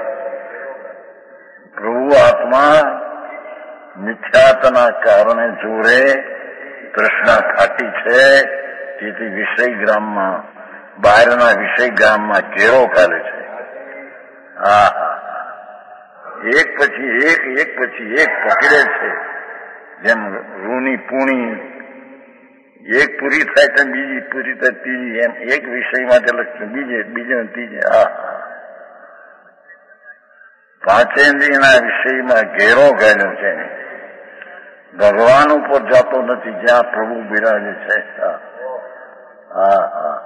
પ્રભુ આત્મા મિથ્યાતના કારણે જોડે તૃષ્ણા ખાટી છે, તેથી વિષયગ્રામમાં, બહારના વિષયગ્રામમાં ઘેરો ગાલે છે. હા હા એક પછી એક, એક પછી એક પકડે છે. જેમ રૂની પૂણી એક પૂરી થાય તો બીજી પૂરી થાય ત્રીજી, એમ એક વિષય માટે લખશું બીજે, બીજે ત્રીજે. હા પાંચેન્દ્રિયના વિષયમાં ઘેરો ગયેલો છે. ભગવાન ઉપર જતો નથી જ્યાં પ્રભુ બિરાજે છે. હા હા હા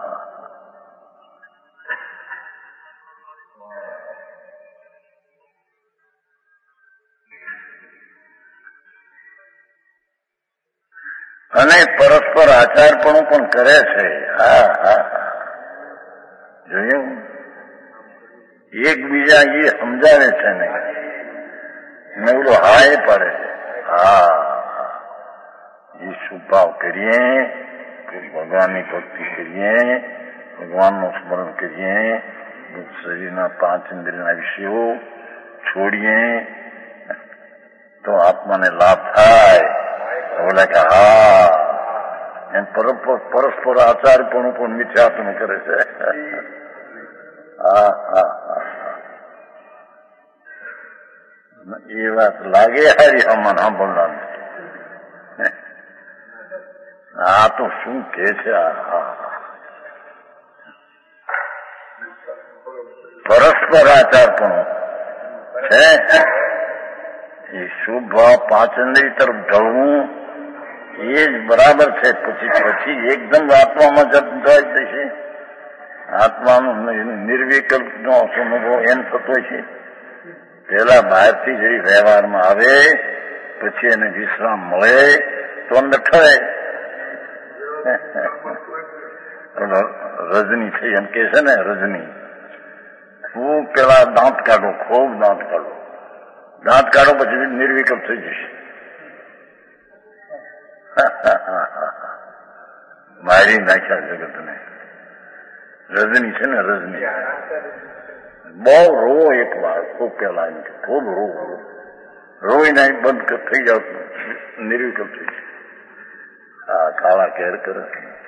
અને પરસ્પર આચારપણું પણ કરે છે. હા હા હા જોયું? એકબીજા એ સમજાવે છે ને, ને ઓલો હાય પડે છે. હા એ સુભાવ કરીએ, ભગવાનની ભક્તિ કરીએ, ભગવાનનું સ્મરણ કરીએ, શરીરના પાંચ ઇન્દ્રિયના વિષયો છોડીએ તો આત્માને લાભ થાય. બોલે કે હા એમ પરસ્પર આચારપણું પણ મિથ્યાત્મ કરે છે. હા હા હા એ વાત લાગે હારી અમન સાંભળવાનું. આ તો શું કે છે? પરસ્પર આચારપણું છે એ શુભ ભાવ પાંચેન્દ્રિય તરફ ઢળવું એ જ બરાબર છે. પછી પછી એકદમ આત્મામાં જવાય થશે. આત્માનો નિર્વિકલ્પનો અનુભવ એમ થતો છે. પેલા બહારથી જઈ વ્યવહારમાં આવે પછી એને વિશ્રામ મળે તો અંદર ઠરે. રજની થઈ એમ કે છે ને, રજની ખૂબ પેલા દાંત કાઢો, ખૂબ દાંત કાઢો, દાંત કાઢો પછી નિર્વિકલ્પ થઈ જશે. મારી નાખ્યા જગતને. રજની છે ને, રજની બહુ રોવો એક વાર, ખૂબ પેલા એમ કે ખૂબ રોવો, રોઈને બંધ થઈ જાવ, નિર્વિકલ્પ થઈ જાય. હા, કાળા કેર કરે.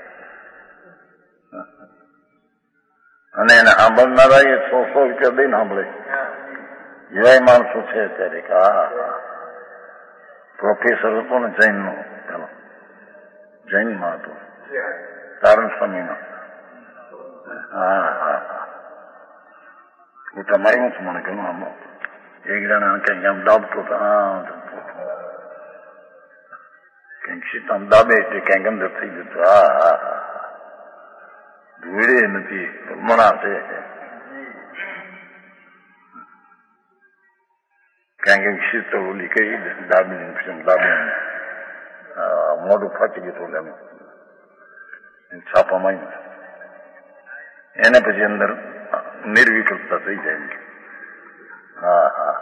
અને એને સાંભળનારા એ સો સો રૂપિયા દઈને સાંભળે. એવાય માણસો છે અત્યારે. હા હા પ્રોફેસર હતો ને જૈનનો, પેલો જૈનમાં હતો, તારણ સ્વામીનો. હા હા હા હું તમારું છું મને ઘણું આમ એક જણા કંઈક આમ દાબતો હતો. હા કંઈક સીતામ દાબે એટલે કંઈક અંદર થઈ જતું. હા હા હા ધૂળે નથી, મણા છે. ક્યાંક કંઈક શીતળ ઓલી કઈ દાબી દાબી મોઢું ફાટી ગયું હતું. છાપામાં એને પછી અંદર નિર્વિકલ્પતા થઈ જાય. હા હા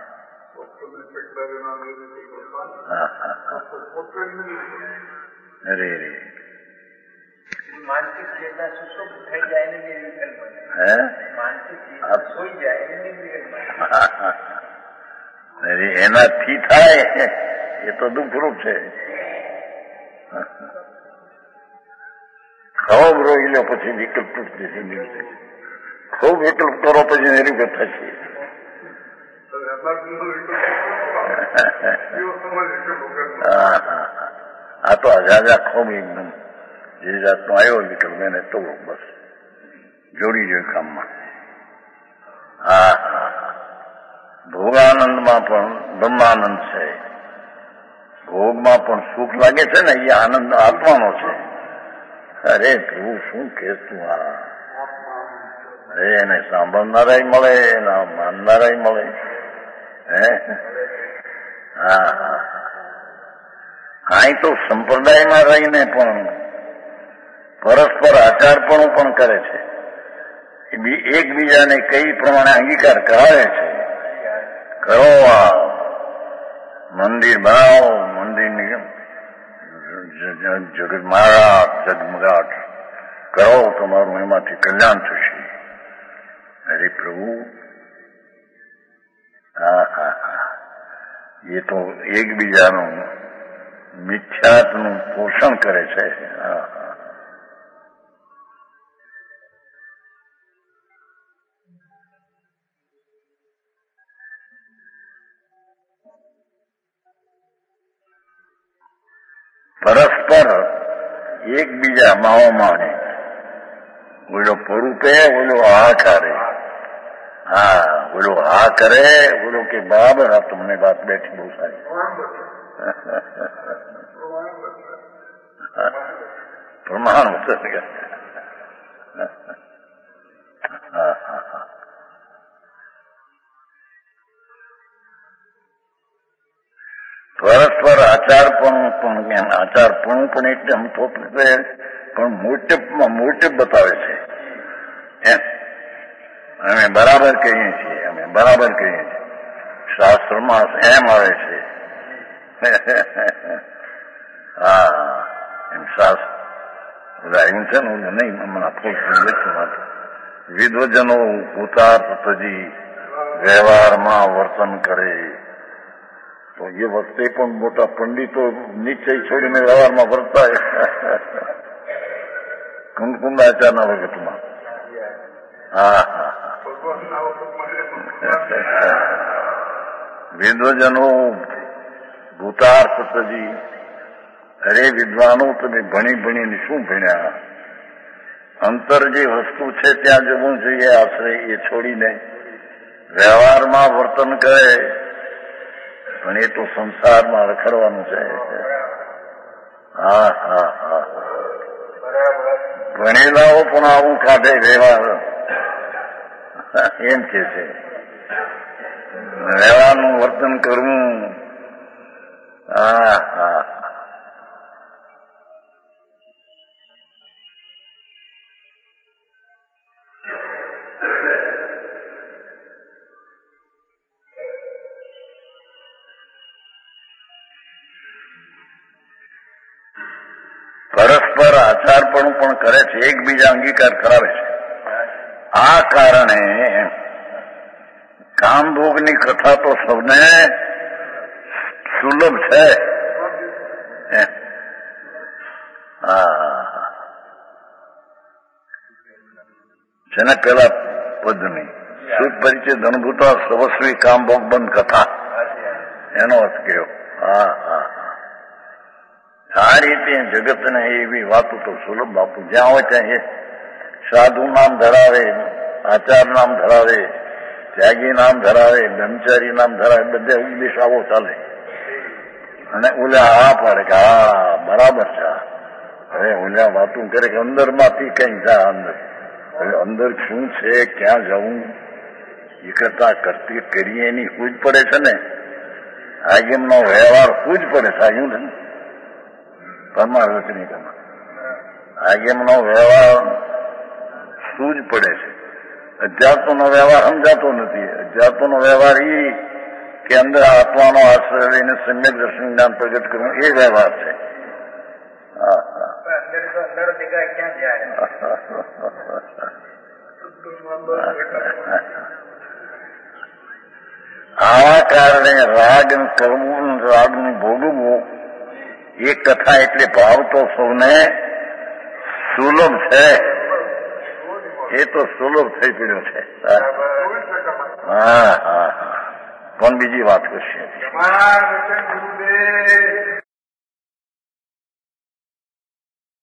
અરે રે માનસિક ચેતના સુસુપ્ત થઈ જાય એને નિર્વિકલ્પ બને. હે માનસિક ચેતના સોઈ જાય એને નિર્વિકલ્પ બને. અરે એનાથી થાય એ તો દુઃખરૂપ છે. ખૂબ રોઈ લો પછી વિકલ્પ તૂટશે. ખૂબ વિકલ્પ કરો પછી નિર્વિકલ્પ થશે. આ તો અજાજા ખૂબ એકદમ જે જાતનો આવ્યો વિકલ્પ એને તો બસ જોડી જોઈ કામમાં. હા હા ભોગાનંદમાં પણ બ્રહ્માનંદ છે. ભોગમાં પણ સુખ લાગે છે ને, એ આનંદ આત્માનો છે. અરે તું શું કેસ તું? આ અરે એને સાંભળનારાય મળે, એના માનનારાય મળે. હે હા હા કાંઈ તો સંપ્રદાયમાં રહીને પણ પરસ્પર આચારપણું પણ કરે છે. એકબીજાને કઈ પ્રમાણે અંગીકાર કરાવે છે. કરો આ મંદિર બનાવો, મંદિરની જગમગાટ જગમગાટ કરો, તમારું એમાંથી કલ્યાણ થશે. અરે પ્રભુ હા હા હા એ તો એકબીજાનું મિથ્યાત્વનું પોષણ કરે છે. હા હા પરસ્પર એકબીજા માવો માને. ઓલો પરૂપે, ઓલો હા કરે. હા ઓલો હા કરે, ઓલો કે બરાબર. આ તમને વાત બેઠી બહુ સારી. પ્રમાણ હા હા હા પરસ્પર આચારપણું પણ આચારપણું પણ એકદમ પણ મોટેપમાં મોટેપ બતાવે છે. એમ અમે બરાબર કહીએ છીએ, અમે બરાબર કહીએ છીએ. શાસ્ત્રમાં એમ આવે છે. હા એમ શાસ્ત્ર એમ છે ને નહીં હમણાં લખ્યું વિદ્વજનો ઉતાર તજી વ્યવહારમાં વર્તન કરે. તો એ વખતે પણ મોટા પંડિતો નિશ્ચય છોડીને વ્યવહારમાં વર્તા કુંકુંદાચારના વખતમાં. હા હા વિદ્વજનો ભૂતાર સતજી, અરે વિદ્વાનો તમે ભણી ભણીને શું ભણ્યા? અંતર જે વસ્તુ છે ત્યાં જવું જોઈએ આશ્રય એ છોડીને વ્યવહારમાં વર્તન કરે, પણ એ તો સંસારમાં રખડવાનું છે. હા હા હા ભણેલાઓ પણ આવું કાઢે વ્યવહાર એમ કે છે. વ્યવહારનું વર્તન કરવું. હા હા પરસ્પર આચારપણું પણ કરે છે, એકબીજા અંગીકાર કરાવે છે. આ કારણે કામભોગની કથા તો સૌને સુલભ છે. હા છે ને પેલા પદની સુખ પરિચય ધનભૂતા સવસ્વી કામભોગ બંધ કથા, એનો અર્થ કયો. હા હા આ રીતે જગતને એવી વાતો તો સુલભ બાપુ જ્યાં હોય ત્યાં એ સાધુ નામ ધરાવે, આચાર નામ ધરાવે, ત્યાગી નામ ધરાવે, બ્રહ્મચારી નામ ધરાવે, બધે ઉપદેશ આવો ચાલે. અને ઓલા આ પાડે કે હા બરાબર છે. હવે ઓલા વાતું કરે કે અંદરમાંથી કઈ જાય અંદર. હવે અંદર શું છે, ક્યાં જવું એ કરતા કરતી કરીએ એની સૂઝ પડે છે ને. આગેમનો વ્યવહાર સૂઝ પડે છે. આવ્યું ને પરમાવચની કરમાં આગેમનો વ્યવહાર સૂઝ પડે છે. અધ્યાત્મનો વ્યવહાર સમજાતો નથી. અધ્યાત્મનો વ્યવહાર એ કે અંદર આત્માનો આશ્રય લઈને સમ્યક દર્શન જ્ઞાન પ્રગટ કરવું એ વ્યવહાર છે. હા હા આવા કારણે રાગ કરવું, રાગનું ભોગવવું એ કથા એટલે ભાવ તો સૌને સુલભ છે. એ તો સુલભ થઈ પડ્યો છે. હા હા હા પણ બીજી વાત કરશે.